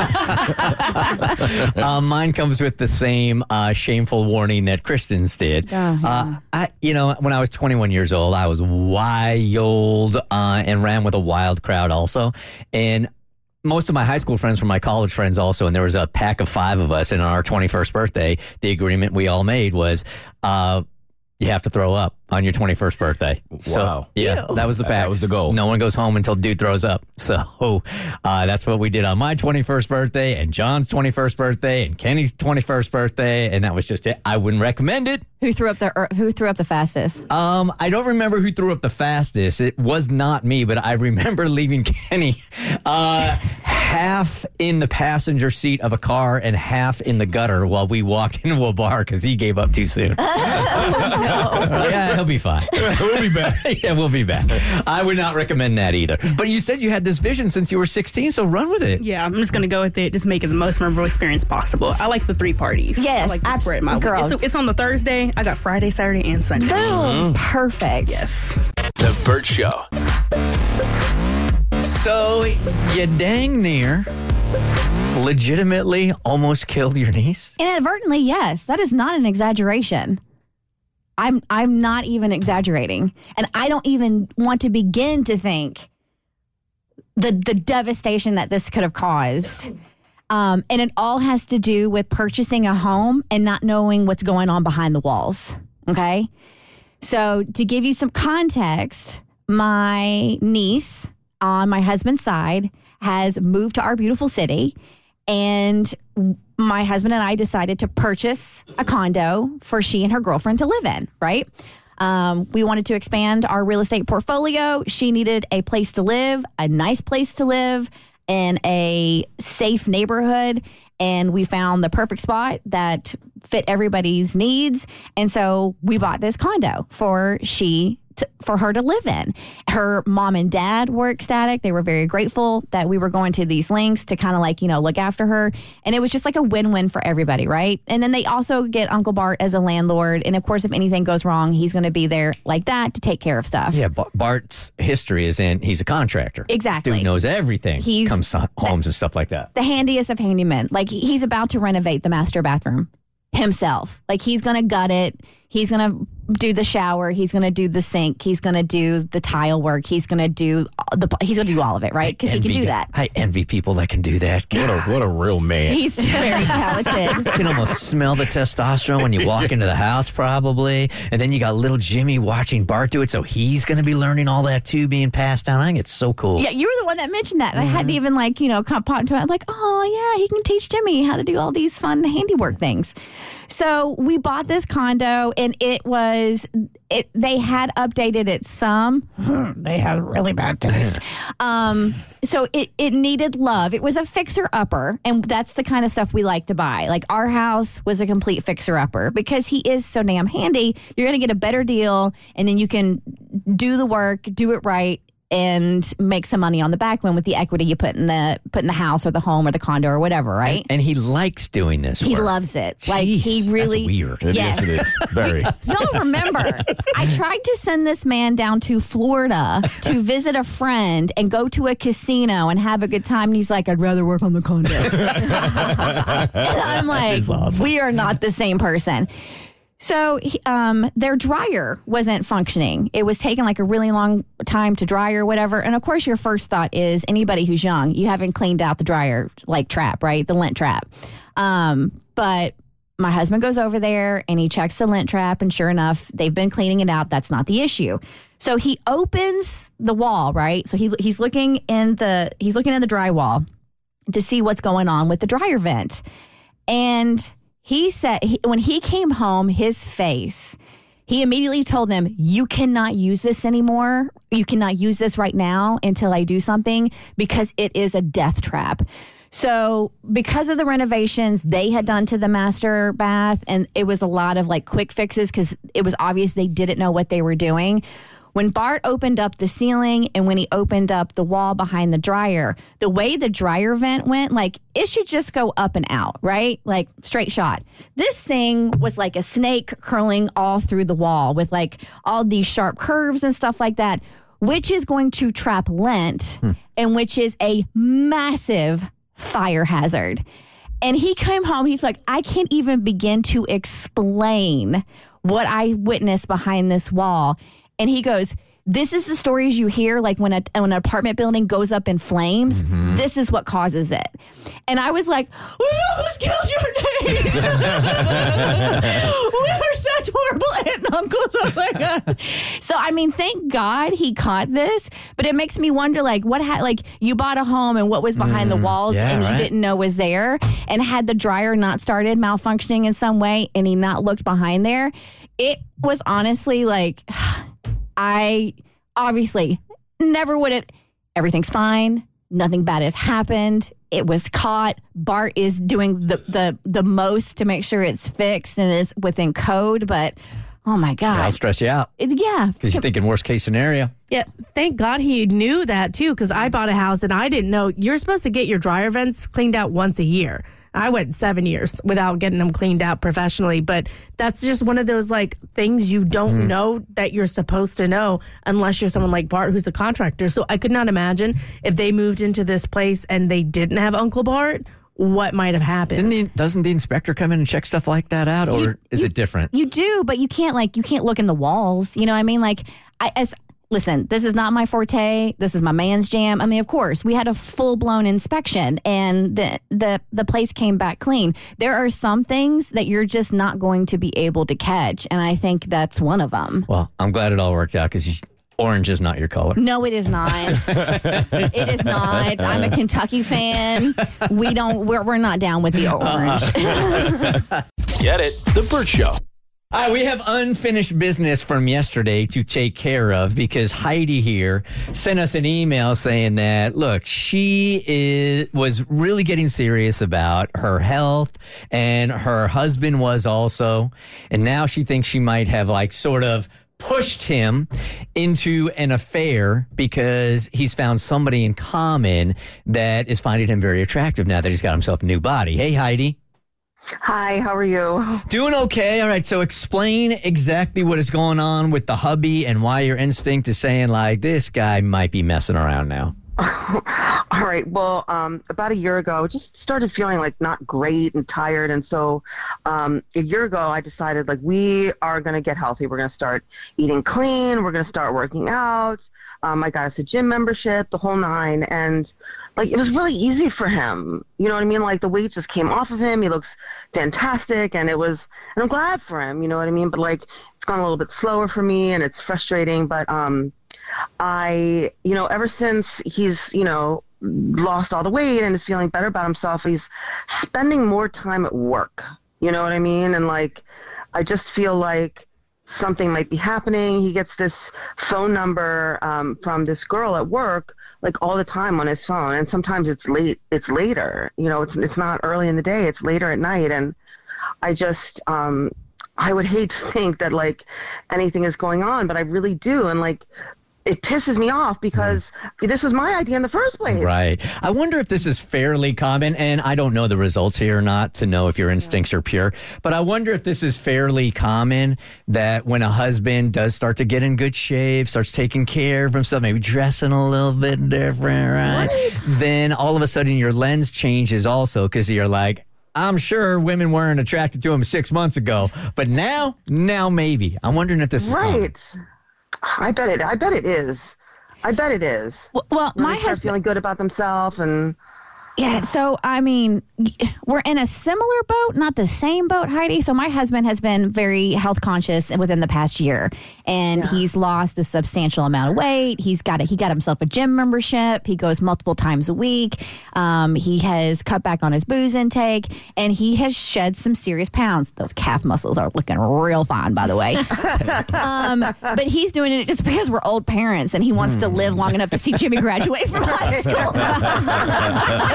Speaker 3: Mine comes with the same shameful warning that Kristen's did. When I was 21 years old, I was wild and ran with a wild crowd also. And most of my high school friends were my college friends also, and there was a pack of 5 of us. And on our 21st birthday, the agreement we all made was you have to throw up on your 21st birthday. So, yeah, that was the pact.
Speaker 4: That was the goal.
Speaker 3: No one goes home until dude throws up. So that's what we did on my 21st birthday and John's 21st birthday and Kenny's 21st birthday, and that was just it. I wouldn't recommend it.
Speaker 5: Who threw up the fastest?
Speaker 3: I don't remember who threw up the fastest. It was not me, but I remember leaving Kenny half in the passenger seat of a car and half in the gutter while we walked into a bar because he gave up too soon. Yeah, he'll be fine.
Speaker 4: We'll be back.
Speaker 3: Yeah, we'll be back. I would not recommend that either. But you said you had this vision since you were 16, so run with it.
Speaker 18: Yeah, I'm just going to go with it. Just make it the most memorable experience possible. I like the 3 parties.
Speaker 5: Yes,
Speaker 18: I like to spread my
Speaker 5: girl.
Speaker 18: It's on the Thursday. I got Friday, Saturday, and Sunday.
Speaker 5: Boom. Perfect.
Speaker 18: Yes.
Speaker 9: The Burt Show.
Speaker 3: So you dang near legitimately almost killed your niece?
Speaker 5: Inadvertently, yes. That is not an exaggeration. I'm not even exaggerating. And I don't even want to begin to think the devastation that this could have caused. And it all has to do with purchasing a home and not knowing what's going on behind the walls. Okay? So to give you some context, my niece on my husband's side has moved to our beautiful city, and my husband and I decided to purchase a condo for she and her girlfriend to live in, right? We wanted to expand our real estate portfolio. She needed a place to live, a nice place to live in a safe neighborhood. And we found the perfect spot that fit everybody's needs. And so we bought this condo for her to live in. Her mom and dad were ecstatic. They were very grateful that we were going to these lengths to kind of look after her. And it was just like a win-win for everybody, right? And then they also get Uncle Bart as a landlord. And of course, if anything goes wrong, he's going to be there like that to take care of stuff.
Speaker 3: Yeah, Bart's history is he's a contractor.
Speaker 5: Exactly.
Speaker 3: Dude knows everything. He comes to homes and stuff like that.
Speaker 5: The handiest of handymen. Like, he's about to renovate the master bathroom himself. Like, he's going to gut it. He's going to do the shower. He's going to do the sink. He's going to do the tile work. He's going to do all of it, right? Because he can do that.
Speaker 3: I envy people that can do that.
Speaker 4: What a real man.
Speaker 5: He's very talented.
Speaker 3: You can almost smell the testosterone when you walk into the house, probably. And then you got little Jimmy watching Bart do it, so he's going to be learning all that too, being passed down. I think it's so cool.
Speaker 5: Yeah, you were the one that mentioned that. And I hadn't even pop into it. I'm like, oh yeah, he can teach Jimmy how to do all these fun handiwork things. So we bought this condo, and they had updated it some. They had really bad taste. So it needed love. It was a fixer-upper, and that's the kind of stuff we like to buy. Like, our house was a complete fixer-upper because he is so damn handy. You're going to get a better deal, and then you can do the work, do it right, and make some money on the back end with the equity you put in the house or the home or the condo or whatever, right?
Speaker 3: And he likes doing this
Speaker 5: He
Speaker 3: work.
Speaker 5: loves it.
Speaker 3: Jeez,
Speaker 5: like, he really...
Speaker 3: That's weird.
Speaker 5: Yes.
Speaker 4: It is. Very.
Speaker 5: Y'all remember, I tried to send this man down to Florida to visit a friend and go to a casino and have a good time. And he's like, I'd rather work on the condo. And I'm like,
Speaker 3: awesome.
Speaker 5: We are not the same person. So their dryer wasn't functioning. It was taking like a really long time to dry or whatever. And of course, your first thought is, anybody who's young, you haven't cleaned out the dryer trap, right? The lint trap. But my husband goes over there and he checks the lint trap, and sure enough, they've been cleaning it out. That's not the issue. So he opens the wall, right? So he's looking in the drywall to see what's going on with the dryer vent. And he said, when he came home, his face, he immediately told them, you cannot use this anymore. You cannot use this right now until I do something, because it is a death trap. So because of the renovations they had done to the master bath, and it was a lot of quick fixes because it was obvious they didn't know what they were doing, When Bart opened up the ceiling and when he opened up the wall behind the dryer, the way the dryer vent went, like it should just go up and out, right? Like straight shot. This thing was like a snake curling all through the wall with like all these sharp curves and stuff like that, which is going to trap lint and which is a massive fire hazard. And he came home, he's like, I can't even begin to explain what I witnessed behind this wall. And he goes, this is the stories you hear, like when an apartment building goes up in flames, this is what causes it. And I was like, we almost killed your name. We are such horrible aunt and uncles. Oh my God. So, I mean, thank God he caught this, but it makes me wonder, like, like you bought a home and what was behind the walls and you didn't know was there, and had the dryer not started malfunctioning in some way and he not looked behind there, it was honestly like... I obviously never would have. Everything's fine. Nothing bad has happened. It was caught. Bart is doing the most to make sure it's fixed and it's within code. But oh my God,
Speaker 3: I'll stress you out.
Speaker 5: Yeah,
Speaker 3: because you're thinking worst case scenario.
Speaker 8: Yeah, thank God he knew that too. Because I bought a house and I didn't know you're supposed to get your dryer vents cleaned out once a year. I went 7 years without getting them cleaned out professionally, but that's just one of those like things you don't know that you're supposed to know unless you're someone like Bart who's a contractor. So I could not imagine if they moved into this place and they didn't have Uncle Bart, what might have happened.
Speaker 3: Doesn't the inspector come in and check stuff like that out, or is it different?
Speaker 5: You do, but you can't look in the walls. You know what I mean? Like listen, this is not my forte. This is my man's jam. I mean, of course, we had a full-blown inspection and the place came back clean. There are some things that you're just not going to be able to catch, and I think that's one of them.
Speaker 3: Well, I'm glad it all worked out because orange is not your color.
Speaker 5: No, it is not. It is not. I'm a Kentucky fan. We're not down with the orange.
Speaker 9: Get it? The Bert Show.
Speaker 3: All right, we have unfinished business from yesterday to take care of because Heidi here sent us an email saying that, look, she was really getting serious about her health, and her husband was also, and now she thinks she might have like sort of pushed him into an affair because he's found somebody in common that is finding him very attractive now that he's got himself a new body. Hey, Heidi.
Speaker 19: Hi, how are you?
Speaker 3: Doing okay. All right, so explain exactly what is going on with the hubby and why your instinct is saying, like, this guy might be messing around now.
Speaker 19: All right, well, about a year ago, just started feeling, like, not great and tired, and so a year ago, I decided, like, we are going to get healthy. We're going to start eating clean. We're going to start working out. I got us a gym membership, the whole nine, and like, it was really easy for him. You know what I mean? Like, the weight just came off of him. He looks fantastic, and I'm glad for him, you know what I mean? But, like, it's gone a little bit slower for me, and it's frustrating. But ever since he's, lost all the weight and is feeling better about himself, he's spending more time at work. You know what I mean? And, like, I just feel like something might be happening. He gets this phone number from this girl at work, like, all the time on his phone, and sometimes it's later. It's not early in the day, it's later at night, and I just I would hate to think that, like, anything is going on, but I really do, and, like, it pisses me off because this was my idea in the first place.
Speaker 3: Right. I wonder if this is fairly common, and I don't know the results here or not to know if your instincts are pure, but I wonder if this is fairly common that when a husband does start to get in good shape, starts taking care of himself, maybe dressing a little bit different, right? Then all of a sudden your lens changes also because you're like, I'm sure women weren't attracted to him 6 months ago, but now maybe. I'm wondering if this is
Speaker 19: right. Common. I bet it is.
Speaker 5: Well, my husband
Speaker 19: feeling good about themselves and.
Speaker 5: Yeah, so, I mean, we're in a similar boat, not the same boat, Heidi. So my husband has been very health conscious within the past year, and he's lost a substantial amount of weight. He got himself a gym membership. He goes multiple times a week. He has cut back on his booze intake, and he has shed some serious pounds. Those calf muscles are looking real fine, by the way. But he's doing it just because we're old parents, and he wants to live long enough to see Jimmy graduate from high school.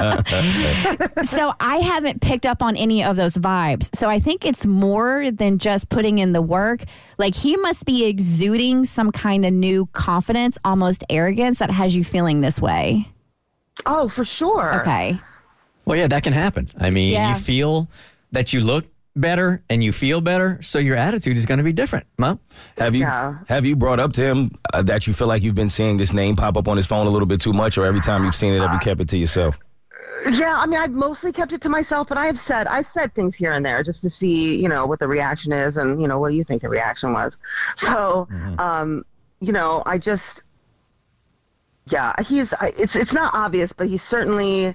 Speaker 5: So I haven't picked up on any of those vibes. So I think it's more than just putting in the work. Like, he must be exuding some kind of new confidence, almost arrogance, that has you feeling this way.
Speaker 19: Oh, for sure.
Speaker 5: Okay.
Speaker 3: Well, yeah, that can happen. I mean,
Speaker 5: Yeah.
Speaker 3: you feel that you look better and you feel better, so your attitude is going to be different. Mo?
Speaker 4: Have you brought up to him that you feel like you've been seeing this name pop up on his phone a little bit too much, or every time you've seen it, have you kept it to yourself?
Speaker 19: Yeah, I mean, I've mostly kept it to myself, but I've said things here and there just to see, what the reaction is, and what do you think the reaction was? So, I just, it's not obvious, but he's certainly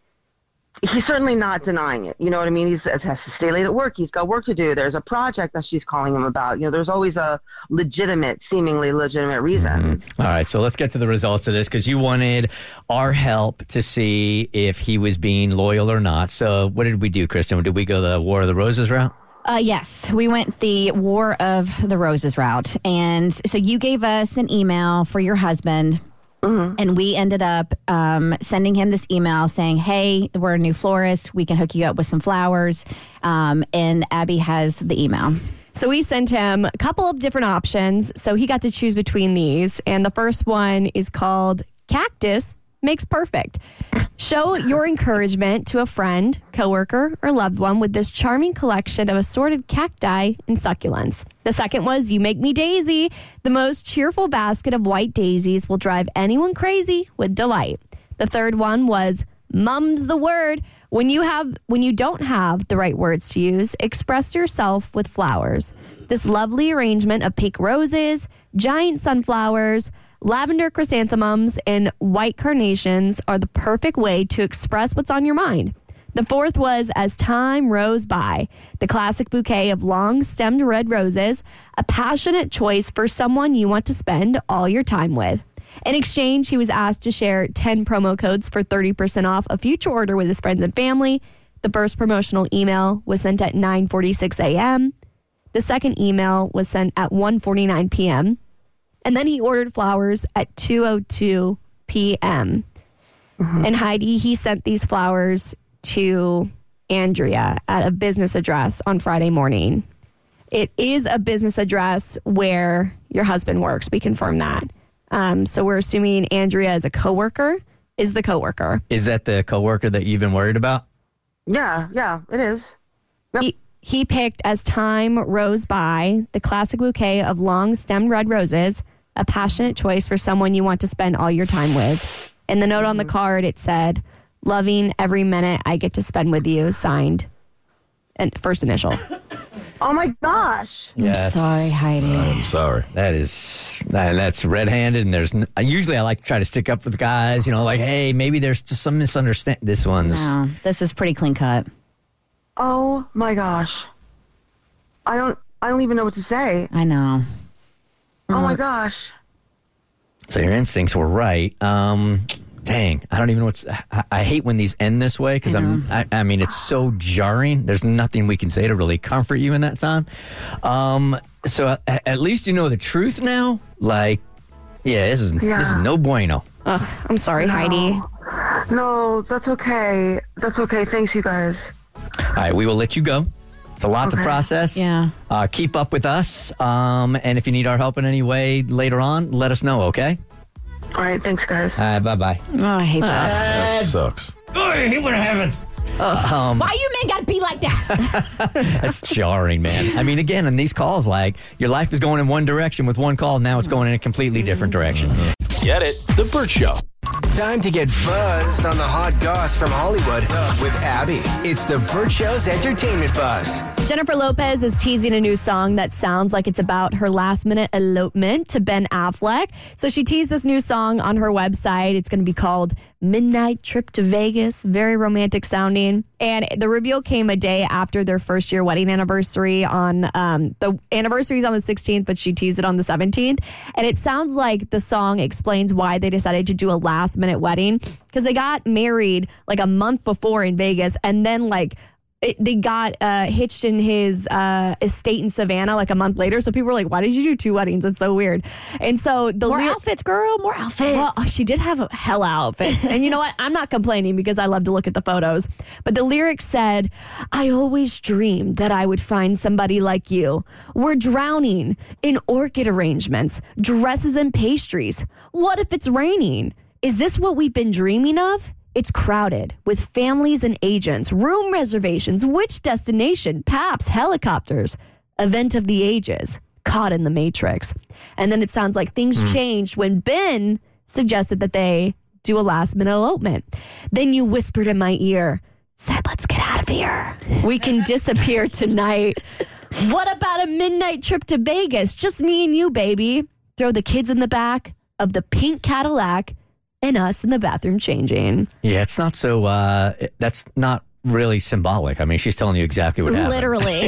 Speaker 19: not denying it. You know what I mean? He has to stay late at work. He's got work to do. There's a project that she's calling him about. There's always a seemingly legitimate reason.
Speaker 3: All right, so let's get to the results of this, because you wanted our help to see if he was being loyal or not. So what did we do, Kristen? Did we go the War of the Roses route?
Speaker 5: Yes, we went the War of the Roses route. And so you gave us an email for your husband. And we ended up sending him this email saying, hey, we're a new florist. We can hook you up with some flowers. And Abby has the email.
Speaker 6: So we sent him a couple of different options. So he got to choose between these. And the first one is called Cactus Makes Perfect. Show your encouragement to a friend, coworker, or loved one with this charming collection of assorted cacti and succulents. The second was You Make Me Daisy. The most cheerful basket of white daisies will drive anyone crazy with delight. The third one was Mum's the Word. When you don't have the right words to use, express yourself with flowers. This lovely arrangement of pink roses, giant sunflowers, lavender chrysanthemums, and white carnations are the perfect way to express what's on your mind. The fourth was As Time Rose By, the classic bouquet of long-stemmed red roses, a passionate choice for someone you want to spend all your time with. In exchange, he was asked to share 10 promo codes for 30% off a future order with his friends and family. The first promotional email was sent at 9:46 a.m. The second email was sent at 1:49 p.m. And then he ordered flowers at 2:02 p.m. And Heidi, he sent these flowers to Andrea at a business address on Friday morning. It is a business address where your husband works. We confirm that. So we're assuming Andrea is the coworker. Is that the coworker that you've been worried about?
Speaker 19: Yeah, it is. Yep.
Speaker 6: He picked As Time Rose By, the classic bouquet of long-stemmed red roses, a passionate choice for someone you want to spend all your time with. And the note on the card, it said, loving every minute I get to spend with you, signed, and first initial.
Speaker 19: Oh my gosh.
Speaker 5: I'm sorry, Heidi.
Speaker 4: I'm sorry.
Speaker 3: That's red-handed, and usually I like to try to stick up for the guys, like, hey, maybe there's just some misunderstanding.
Speaker 5: This is pretty clean cut.
Speaker 19: Oh my gosh. I don't even know what to say.
Speaker 5: I know.
Speaker 19: Oh my gosh.
Speaker 3: So your instincts were right. Dang, I don't even know I hate when these end this way, because I mean, it's so jarring. There's nothing we can say to really comfort you in that time. So at least you know the truth now. Like, this is no bueno.
Speaker 6: Ugh, I'm sorry, Heidi.
Speaker 19: No, that's okay. Thanks, you guys.
Speaker 3: All right, we will let you go. It's a lot to process.
Speaker 5: Yeah.
Speaker 3: Keep up with us. And if you need our help in any way later on, let us know, okay?
Speaker 19: All right, thanks, guys.
Speaker 3: Bye-bye.
Speaker 5: Oh, I hate that.
Speaker 4: That sucks.
Speaker 12: Oh, I hate when it happens.
Speaker 5: Why you men gotta be like that?
Speaker 3: That's jarring, man. I mean, again, in these calls, like, your life is going in one direction with one call, now it's going in a completely different direction.
Speaker 9: Get it? The Burt Show.
Speaker 14: Time to get buzzed on the hot goss from Hollywood with Abby. It's the Burt Show's entertainment buzz.
Speaker 6: Jennifer Lopez is teasing a new song that sounds like it's about her last-minute elopement to Ben Affleck. So she teased this new song on her website. It's going to be called Midnight Trip to Vegas. Very romantic sounding. And the reveal came a day after their first-year wedding anniversary. The anniversary is on the 16th, but she teased it on the 17th. And it sounds like the song explains why they decided to do a last-minute wedding, because they got married like a month before in Vegas, and then like they got hitched in his estate in Savannah like a month later. So people were like, why did you do 2 weddings? It's so weird. And so the
Speaker 5: More outfits, girl. More outfits.
Speaker 6: Well, she did have hella outfits. And you know what? I'm not complaining because I love to look at the photos. But the lyrics said, I always dreamed that I would find somebody like you. We're drowning in orchid arrangements, dresses and pastries. What if it's raining? Is this what we've been dreaming of? It's crowded with families and agents, room reservations, which destination, paps, helicopters, event of the ages, caught in the matrix. And then it sounds like things changed when Ben suggested that they do a last minute elopement. Then you whispered in my ear, said, let's get out of here. We can disappear tonight. What about a midnight trip to Vegas? Just me and you, baby. Throw the kids in the back of the pink Cadillac and us in the bathroom changing.
Speaker 3: Yeah, it's not so, that's not really symbolic. I mean, she's telling you exactly what happened.
Speaker 5: Literally.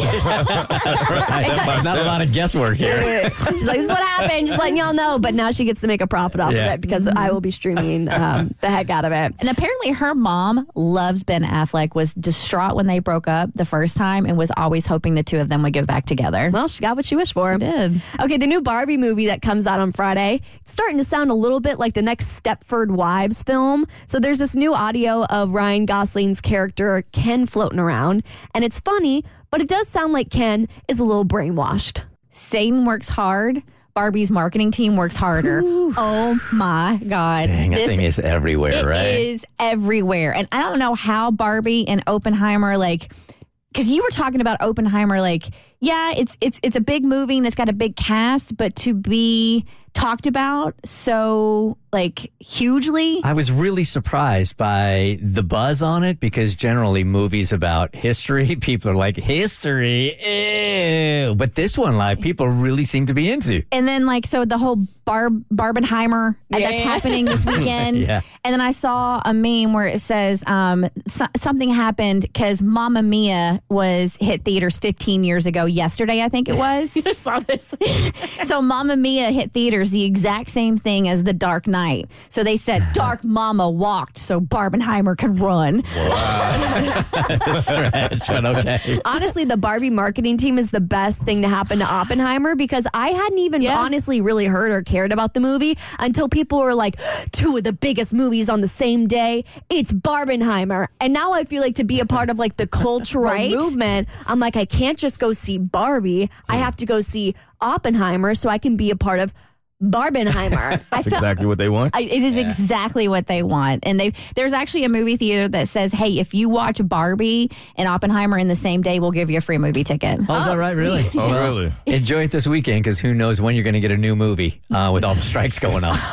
Speaker 3: Not a lot of guesswork here.
Speaker 6: She's like, this is what happened, just letting y'all know. But now she gets to make a profit off of it because I will be streaming the heck out of it.
Speaker 5: And apparently her mom loves Ben Affleck, was distraught when they broke up the first time, and was always hoping the two of them would get back together.
Speaker 6: Well, she got what she wished for.
Speaker 5: She did.
Speaker 6: Okay, the new Barbie movie that comes out on Friday, it's starting to sound a little bit like the next Stepford Wives film. So there's this new audio of Ryan Gosling's character, Ken, floating around. And it's funny, but it does sound like Ken is a little brainwashed.
Speaker 5: Satan works hard. Barbie's marketing team works harder. Ooh. Oh my God.
Speaker 3: Dang, that thing is everywhere, right?
Speaker 5: It is everywhere. And I don't know how Barbie and Oppenheimer, like, because you were talking about Oppenheimer, like, yeah, it's a big movie and it's got a big cast, but to be talked about so like hugely.
Speaker 3: I was really surprised by the buzz on it because generally movies about history, people are like, history, ew. But this one, like, people really seem to be into.
Speaker 5: And then like, so the whole Barbenheimer that's happening this weekend.
Speaker 3: Yeah.
Speaker 5: And then I saw a meme where it says something happened because Mamma Mia was hit theaters 15 years ago yesterday, I think it was.
Speaker 8: I saw this.
Speaker 5: So Mamma Mia hit theaters the exact same thing as The Dark Knight. So they said Dark Mama walked so Barbenheimer can run.
Speaker 3: Stretch, but okay.
Speaker 6: Honestly, the Barbie marketing team is the best thing to happen to Oppenheimer because I hadn't even honestly really heard or cared about the movie until people were like, 2 of the biggest movies on the same day. It's Barbenheimer. And now I feel like to be a part of like the cultural movement, I'm like, I can't just go see Barbie. I have to go see Oppenheimer so I can be a part of Barbenheimer.
Speaker 4: That's exactly what they want.
Speaker 5: It is exactly what they want. And there's actually a movie theater that says, hey, if you watch Barbie and Oppenheimer in the same day, we'll give you a free movie ticket.
Speaker 3: Oh, is that right? Really?
Speaker 4: Oh, really?
Speaker 3: Enjoy it this weekend because who knows when you're going to get a new movie with all the strikes going on.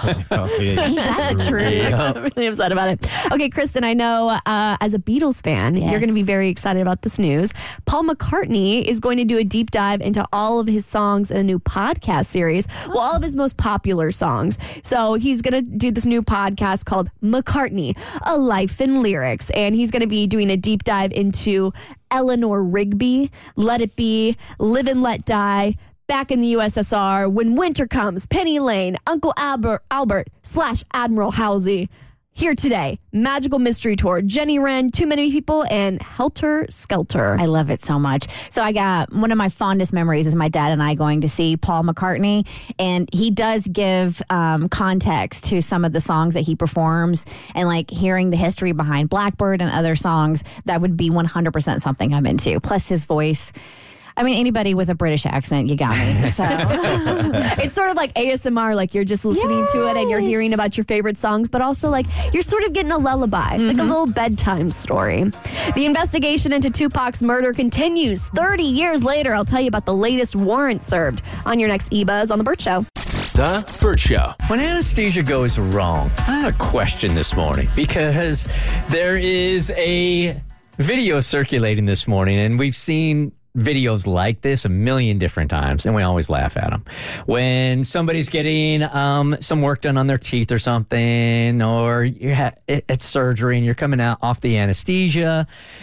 Speaker 6: That's true.
Speaker 3: Yeah.
Speaker 6: I'm really upset about it. Okay, Kristen, I know as a Beatles fan, you're going to be very excited about this news. Paul McCartney is going to do a deep dive into all of his songs in a new podcast series. Well, all of his most popular songs. So he's going to do this new podcast called McCartney, A Life in Lyrics. And he's going to be doing a deep dive into Eleanor Rigby, Let It Be, Live and Let Die, Back in the USSR, When Winter Comes, Penny Lane, Uncle Albert / Admiral Halsey. Here today, Magical Mystery Tour, Jenny Wren, Too Many People, and Helter Skelter.
Speaker 5: I love it so much. So I got one of my fondest memories is my dad and I going to see Paul McCartney, and he does give context to some of the songs that he performs, and like hearing the history behind Blackbird and other songs, that would be 100% something I'm into. Plus his voice. I mean, anybody with a British accent, you got me. So
Speaker 6: it's sort of like ASMR, like you're just listening to it and you're hearing about your favorite songs, but also like you're sort of getting a lullaby, like a little bedtime story. The investigation into Tupac's murder continues 30 years later. I'll tell you about the latest warrant served on your next eBuzz on The Burt Show.
Speaker 9: The Burt Show.
Speaker 3: When anesthesia goes wrong, I had a question this morning because there is a video circulating this morning, and we've seen videos like this a million different times, and we always laugh at them. When somebody's getting some work done on their teeth or something, or it's surgery and you're coming out off the anesthesia,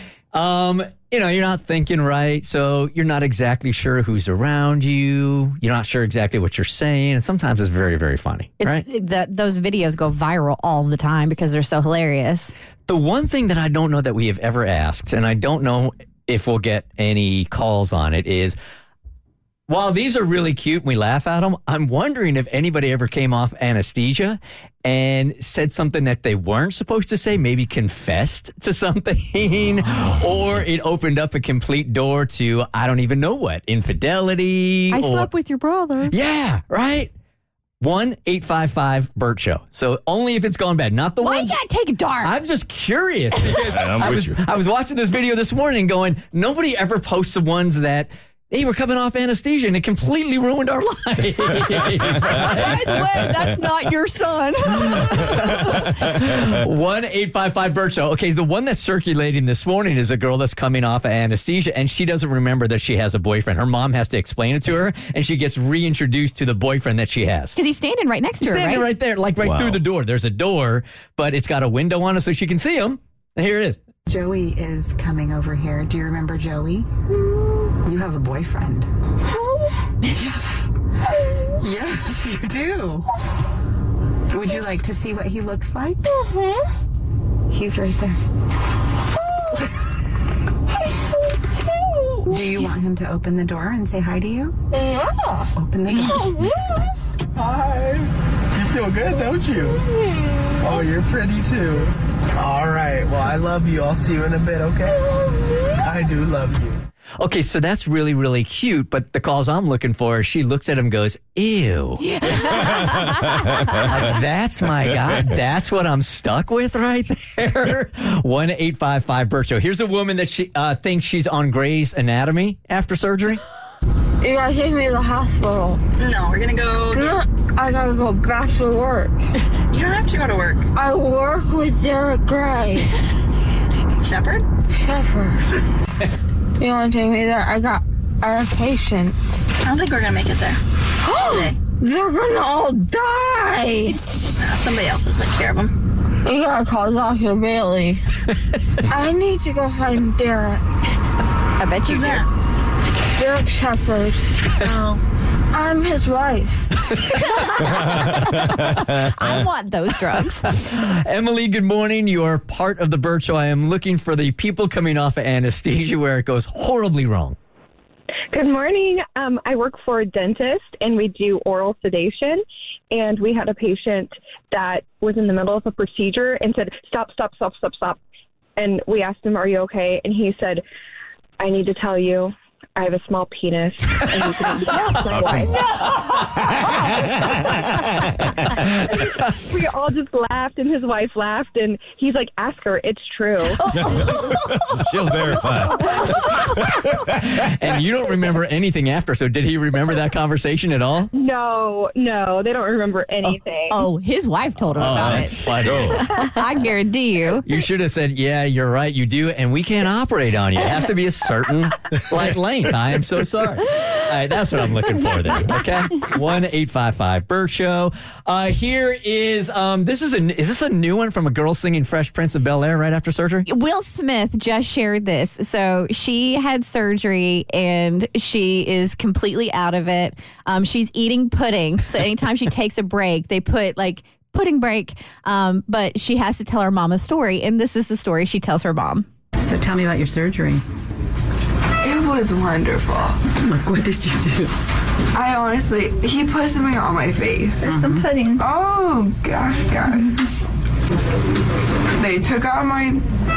Speaker 3: you're not thinking right, so you're not exactly sure who's around you. You're not sure exactly what you're saying, and sometimes it's very, very funny, right?
Speaker 5: Those videos go viral all the time because they're so hilarious.
Speaker 3: The one thing that I don't know that we have ever asked, and I don't know if we'll get any calls on it, is while these are really cute and we laugh at them, I'm wondering if anybody ever came off anesthesia and said something that they weren't supposed to say, maybe confessed to something, or it opened up a complete door to, I don't even know what, infidelity.
Speaker 6: I slept with your brother.
Speaker 3: Yeah, right? 1-855-BERT Show. So only if it's gone bad, not the
Speaker 5: Why
Speaker 3: ones.
Speaker 5: you gotta take it dark?
Speaker 3: I'm just curious because
Speaker 4: I'm
Speaker 3: I was watching this video this morning going, nobody ever posts the ones that, hey, we're coming off anesthesia and it completely ruined our life.
Speaker 6: By the way, that's not your son.
Speaker 3: 1-855-BERT Show. Okay, the one that's circulating this morning is a girl that's coming off of anesthesia and she doesn't remember that she has a boyfriend. Her mom has to explain it to her and she gets reintroduced to the boyfriend that she has.
Speaker 5: Because he's standing right next to her,
Speaker 3: Standing
Speaker 5: right?
Speaker 3: right there, like right through the door. There's a door, but it's got a window on it so she can see him. And here it is.
Speaker 20: Joey is coming over here. Do you remember Joey? You have a boyfriend. Yes. Yes, you do. Would you like to see what he looks like? He's right there. Do you want him to open the door and say hi to you? Yeah. Open the door.
Speaker 21: Hi. You feel good, don't you? Oh, you're pretty too. All right. Well, I love you. I'll see you in a bit, okay? I do love you.
Speaker 3: Okay, so that's really, really cute, but the calls I'm looking for, she looks at him and goes, ew. Like, that's my guy. That's what I'm stuck with right there. 1-855-BERT Show. Here's a woman that she thinks she's on Grey's Anatomy after surgery.
Speaker 22: You gotta take me to the hospital.
Speaker 20: No, we're gonna go.
Speaker 22: I gotta go back to work.
Speaker 20: You don't have to go to work.
Speaker 22: I work with Derek Gray.
Speaker 20: Shepherd?
Speaker 22: Shepherd. You wanna take me there? I have patients.
Speaker 20: I don't think we're gonna make it there. Today.
Speaker 22: They're gonna all die.
Speaker 20: Somebody else will take care of them.
Speaker 22: You gotta call Dr. Bailey. I need to go find Derek.
Speaker 5: I bet you do.
Speaker 22: Derek Shepherd.
Speaker 20: Oh.
Speaker 22: I'm his wife.
Speaker 5: I want those drugs.
Speaker 3: Emily, good morning. You're part of the BERT Show. I am looking for the people coming off of anesthesia where it goes horribly wrong.
Speaker 23: Good morning. I work for a dentist, and we do oral sedation. And we had a patient that was in the middle of a procedure and said, stop. And we asked him, are you okay? And he said, I need to tell you, I have a small penis. And you can ask my wife. We all just laughed, and his wife laughed, and he's like, ask her, it's true.
Speaker 4: She'll verify.
Speaker 3: And you don't remember anything after, so did he remember that conversation at all?
Speaker 23: No, they don't remember anything.
Speaker 5: Oh, his wife told him about
Speaker 3: that's
Speaker 5: it.
Speaker 3: funny.
Speaker 5: I guarantee you.
Speaker 3: You should have said, yeah, you're right, you do, and we can't operate on you. It has to be a certain length. I am so sorry. All right, that's what I'm looking for there, okay? 1-855-BERT Show. Here is, is this a new one from a girl singing Fresh Prince of Bel-Air right after surgery?
Speaker 5: Will Smith just shared this. So she had surgery and she is completely out of it. She's eating pudding. So anytime she takes a break, they put like pudding break. But she has to tell her mom a story. And this is the story she tells her mom.
Speaker 20: So tell me about your surgery.
Speaker 22: It was wonderful.
Speaker 20: Like, what did you do?
Speaker 22: He put something on my face.
Speaker 20: There's some pudding.
Speaker 22: Oh, gosh, guys. They took out my...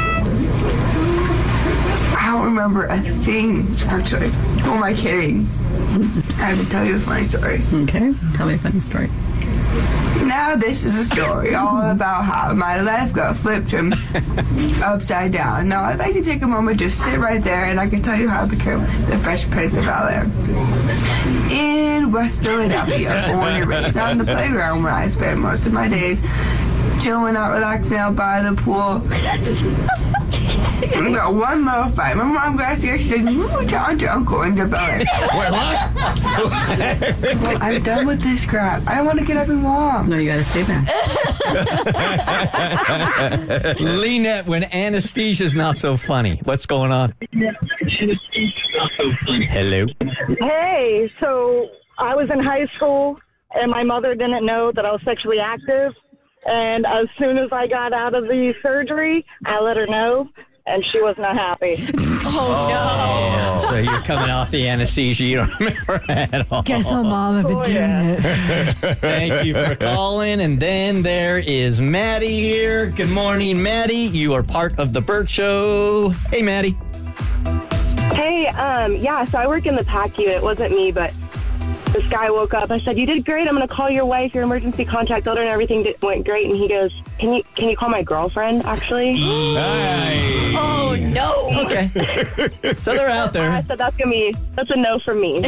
Speaker 22: I don't remember a thing, actually. Who am I kidding? I have to tell you a funny story.
Speaker 20: Okay, tell me a funny story.
Speaker 22: Now this is a story all about how my life got flipped from upside down. Now I'd like to take a moment, just sit right there, and I can tell you how I became the Fresh Prince of Bel-Air. In West Philadelphia, born and raised on the playground where I spent most of my days chilling out, relaxing out by the pool. We got one more fight. My mom got here. She said, "Move down to Uncle into Bel-Air."
Speaker 4: Wait, what?
Speaker 22: I'm done with this crap. I want to get up and walk.
Speaker 20: No, you got to stay back.
Speaker 3: Lynette, when anesthesia's not so funny, what's going on? Hello.
Speaker 23: Hey, so I was in high school, and my mother didn't know that I was sexually active. And as soon as I got out of the surgery, I let her know
Speaker 1: and she was not happy.
Speaker 3: Oh, no. So you're coming off the anesthesia. You don't remember at all.
Speaker 6: Guess her mom had been doing it.
Speaker 3: Thank you for calling. And then there is Maddie here. Good morning, Maddie. You are part of the Burt Show. Hey, Maddie.
Speaker 23: Hey, so I work in the PACU. It wasn't me, but this guy woke up. I said, "You did great. I'm going to call your wife, your emergency contact. Told her and everything went great." And he goes, "Can you call my girlfriend, actually?"
Speaker 6: Oh, no.
Speaker 3: Okay. So they're out there.
Speaker 23: I said, that's a no from me.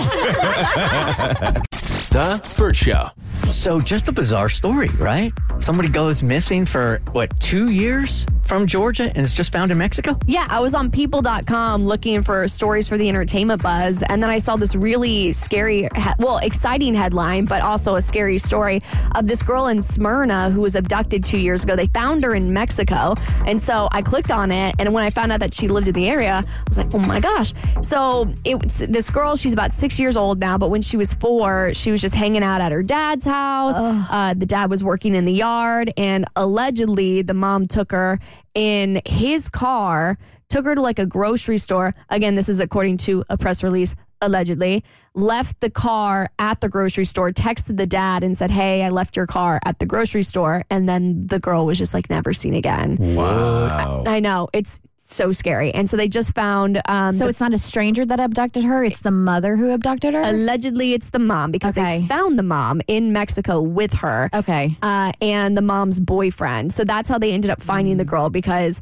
Speaker 9: The Burt Show.
Speaker 3: So just a bizarre story, right? Somebody goes missing for, 2 years from Georgia and is just found in Mexico?
Speaker 6: Yeah, I was on people.com looking for stories for the entertainment buzz, and then I saw this really scary, exciting headline, but also a scary story of this girl in Smyrna who was abducted 2 years ago. They found her in Mexico, and so I clicked on it, and when I found out that she lived in the area, I was like, oh my gosh. So this girl, she's about 6 years old now, but when she was 4, she was just hanging out at her dad's house. The dad was working in the yard, and allegedly the mom took her in his car, took her to like a grocery store. Again, this is according to a press release, allegedly. Left the car at the grocery store, texted the dad and said, "Hey, I left your car at the grocery store." And then the girl was just like never seen again.
Speaker 3: Wow.
Speaker 6: I know. It's so scary. And so they just found...
Speaker 5: so it's not a stranger that abducted her? It's the mother who abducted her?
Speaker 6: Allegedly, it's the mom because they found the mom in Mexico with her.
Speaker 5: Okay.
Speaker 6: And the mom's boyfriend. So that's how they ended up finding the girl because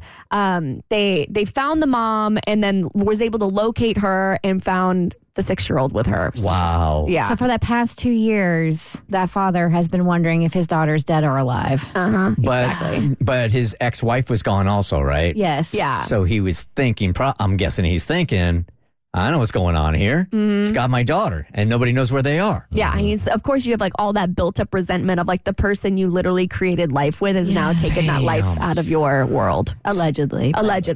Speaker 6: they found the mom and then was able to locate her and found the 6-year-old with her.
Speaker 3: Wow.
Speaker 6: Yeah.
Speaker 5: So for the past 2 years, that father has been wondering if his daughter's dead or alive.
Speaker 6: Exactly.
Speaker 3: But his ex-wife was gone also, right?
Speaker 5: Yes.
Speaker 6: Yeah.
Speaker 3: So he was thinking, I'm guessing he's thinking, I know what's going on here. He's got my daughter, and nobody knows where they are.
Speaker 6: Yeah, of course you have like all that built up resentment of like the person you literally created life with is now taking that life out of your world.
Speaker 5: Allegedly.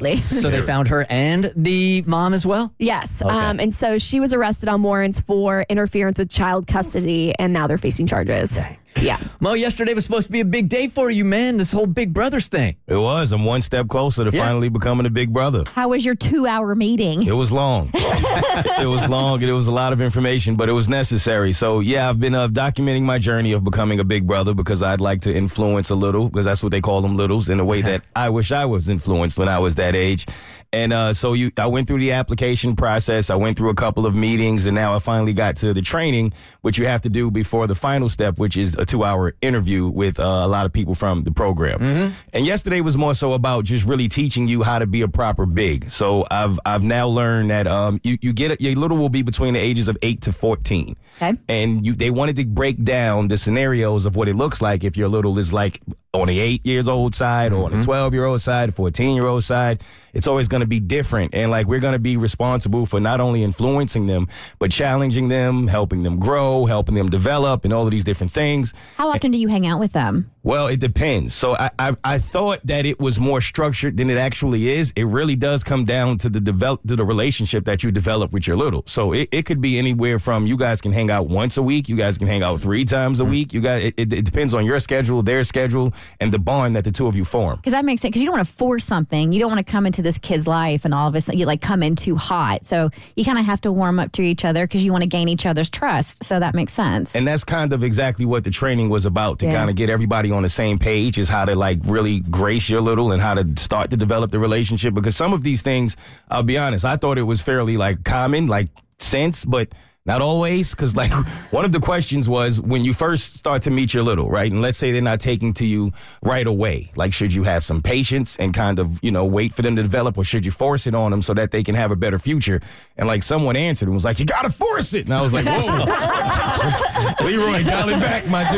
Speaker 3: So they found her and the mom as well?
Speaker 6: Yes.
Speaker 3: Okay.
Speaker 6: And so she was arrested on warrants for interference with child custody, and now they're facing charges.
Speaker 3: Dang.
Speaker 6: Yeah.
Speaker 3: Mo, yesterday was supposed to be a big day for you, man. This whole Big Brothers thing.
Speaker 4: It was. I'm one step closer to finally becoming a big brother.
Speaker 5: How was your 2-hour meeting?
Speaker 4: It was long. It was long, and it was a lot of information, but it was necessary. So, yeah, I've been documenting my journey of becoming a big brother because I'd like to influence a little, because that's what they call them, littles, in a way that I wish I was influenced when I was that age. And I went through the application process. I went through a couple of meetings, and now I finally got to the training, which you have to do before the final step, which is a 2-hour interview with a lot of people from the program. And yesterday was more so about just really teaching you how to be a proper big. So I've now learned that your little will be between the ages of 8 to 14.
Speaker 5: Okay.
Speaker 4: And they wanted to break down the scenarios of what it looks like if your little is like on the 8 years old side or on the 12-year-old side, 14-year-old side. It's always going to be different. And like we're going to be responsible for not only influencing them, but challenging them, helping them grow, helping them develop, and all of these different things.
Speaker 5: How often do you hang out with them?
Speaker 4: Well, it depends. So I thought that it was more structured than it actually is. It really does come down to the relationship that you develop with your little. So it could be anywhere from you guys can hang out once a week, you guys can hang out 3 times a week. You guys, it depends on your schedule, their schedule, and the bond that the two of you form.
Speaker 5: Because that makes sense. Because you don't want to force something. You don't want to come into this kid's life and all of a sudden you like come in too hot. So you kind of have to warm up to each other because you want to gain each other's trust. So that makes sense.
Speaker 4: And that's kind of exactly what the training was about, to kind of get everybody on the same page, is how to like really grace your little and how to start to develop the relationship. Because some of these things, I'll be honest, I thought it was fairly like common, like sense, but not always, because like one of the questions was when you first start to meet your little, right? And let's say they're not taking to you right away. Like, should you have some patience and kind of, wait for them to develop, or should you force it on them so that they can have a better future? And like someone answered and was like, you got to force it. And I was like, whoa, Leroy, dial it back, my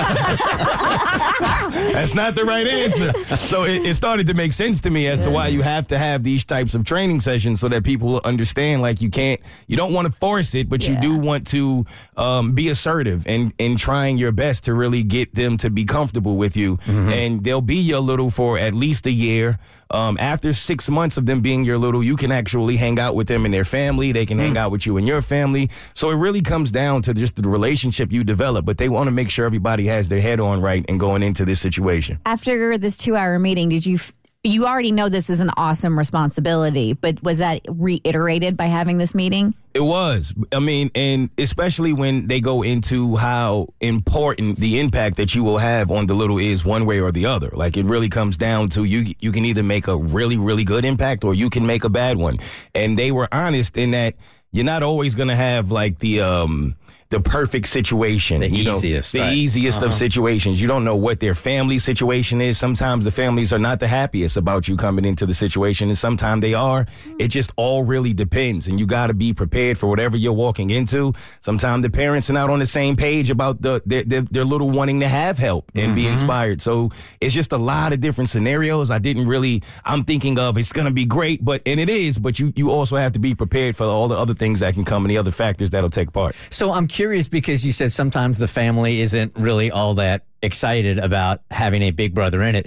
Speaker 4: dude. That's not the right answer. So it started to make sense to me as to why you have to have these types of training sessions so that people will understand, like you don't want to force it, but you do want to be assertive and trying your best to really get them to be comfortable with you. And they'll be your little for at least a year. After 6 months of them being your little, you can actually hang out with them and their family. They can hang out with you and your family. So it really comes down to just the relationship you develop. But they want to make sure everybody has their head on right and going into this situation.
Speaker 5: After this 2-hour meeting, did you You already know this is an awesome responsibility, but was that reiterated by having this meeting?
Speaker 4: It was. I mean, and especially when they go into how important the impact that you will have on the little is one way or the other. Like, it really comes down to you can either make a really, really good impact or you can make a bad one. And they were honest in that you're not always going to have like the perfect situation.
Speaker 3: The easiest
Speaker 4: of situations. You don't know what their family situation is. Sometimes the families are not the happiest about you coming into the situation, and sometimes they are. It just all really depends, and you got to be prepared for whatever you're walking into. Sometimes the parents are not on the same page about their little wanting to have help and be inspired. So it's just a lot of different scenarios. I'm thinking of it's going to be great, and it is, but you also have to be prepared for all the other things that can come and the other factors that'll take part.
Speaker 3: So I'm curious because you said sometimes the family isn't really all that excited about having a big brother in it.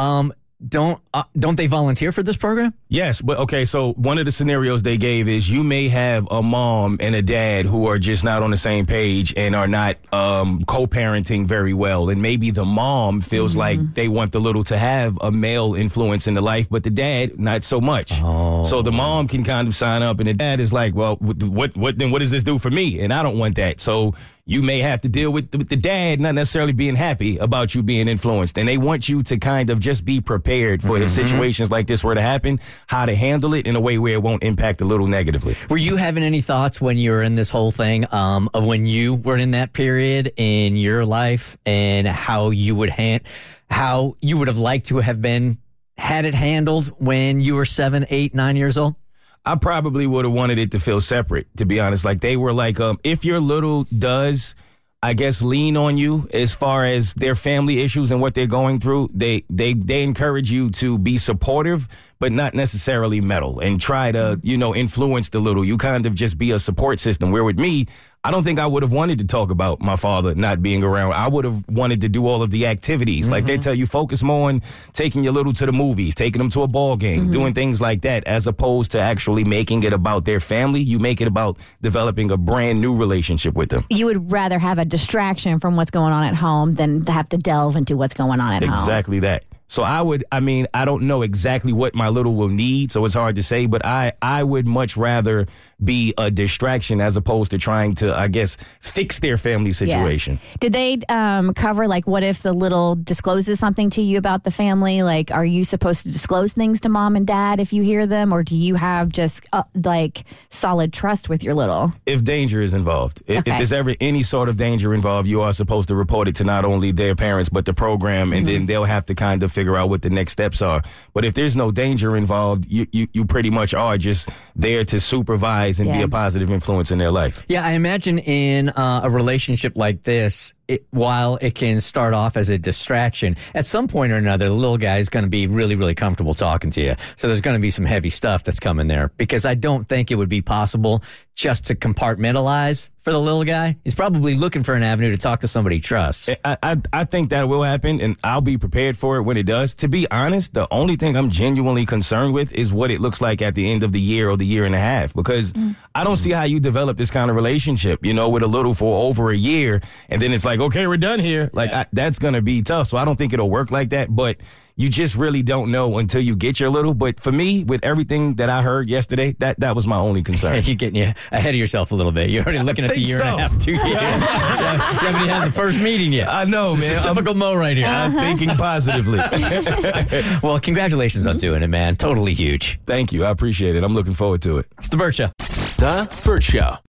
Speaker 3: Don't they volunteer for this program?
Speaker 4: Yes, but okay, so one of the scenarios they gave is you may have a mom and a dad who are just not on the same page and are not co-parenting very well, and maybe the mom feels like they want the little to have a male influence in the life, but the dad not so much. So the mom can kind of sign up, and the dad is like, well, what does this do for me? And I don't want that. So you may have to deal with the dad not necessarily being happy about you being influenced, and they want you to kind of just be prepared for if situations like this were to happen, how to handle it in a way where it won't impact a little negatively.
Speaker 3: Were you having any thoughts when you were in this whole thing of when you were in that period in your life and how you would have liked to have had it handled when you were 7, 8, 9 years old?
Speaker 4: I probably would have wanted it to feel separate, to be honest. Like, they were like, if your little does, I guess, lean on you as far as their family issues and what they're going through, they encourage you to be supportive, but not necessarily meddle and try to, influence the little. You kind of just be a support system. Where with me, I don't think I would have wanted to talk about my father not being around. I would have wanted to do all of the activities. Like, they tell you, focus more on taking your little to the movies, taking them to a ball game, doing things like that, as opposed to actually making it about their family. You make it about developing a brand new relationship with them.
Speaker 5: You would rather have a distraction from what's going on at home than have to delve into what's going on at home.
Speaker 4: Exactly that. So I don't know exactly what my little will need, so it's hard to say, but I would much rather be a distraction as opposed to trying to, I guess, fix their family situation.
Speaker 5: Yeah. Did they cover, like, what if the little discloses something to you about the family? Like, are you supposed to disclose things to mom and dad if you hear them, or do you have just, solid trust with your little?
Speaker 4: If danger is involved. If there's ever any sort of danger involved, you are supposed to report it to not only their parents, but the program, and then they'll have to kind of figure out what the next steps are. But if there's no danger involved, you pretty much are just there to supervise and be a positive influence in their life.
Speaker 3: Yeah, I imagine in a relationship like this, while it can start off as a distraction, at some point or another, the little guy is going to be really, really comfortable talking to you. So there's going to be some heavy stuff that's coming there, because I don't think it would be possible just to compartmentalize for the little guy. He's probably looking for an avenue to talk to somebody he trusts.
Speaker 4: I think that will happen, and I'll be prepared for it when it does. To be honest, the only thing I'm genuinely concerned with is what it looks like at the end of the year or the year and a half, because I don't see how you develop this kind of relationship, with a little for over a year, and then it's like, okay, we're done here. Like, that's going to be tough. So I don't think it'll work like that, but you just really don't know until you get your little. But for me, with everything that I heard yesterday, that was my only concern.
Speaker 3: You're getting ahead of yourself a little bit. You're already looking at the year and a half, 2 years. You haven't had the first meeting yet.
Speaker 4: I know, man.
Speaker 3: This is typical Mo right here.
Speaker 4: I'm thinking positively.
Speaker 3: Well, congratulations on doing it, man. Totally huge.
Speaker 4: Thank you. I appreciate it. I'm looking forward to it.
Speaker 3: It's The Burt Show.
Speaker 9: The Burt Show.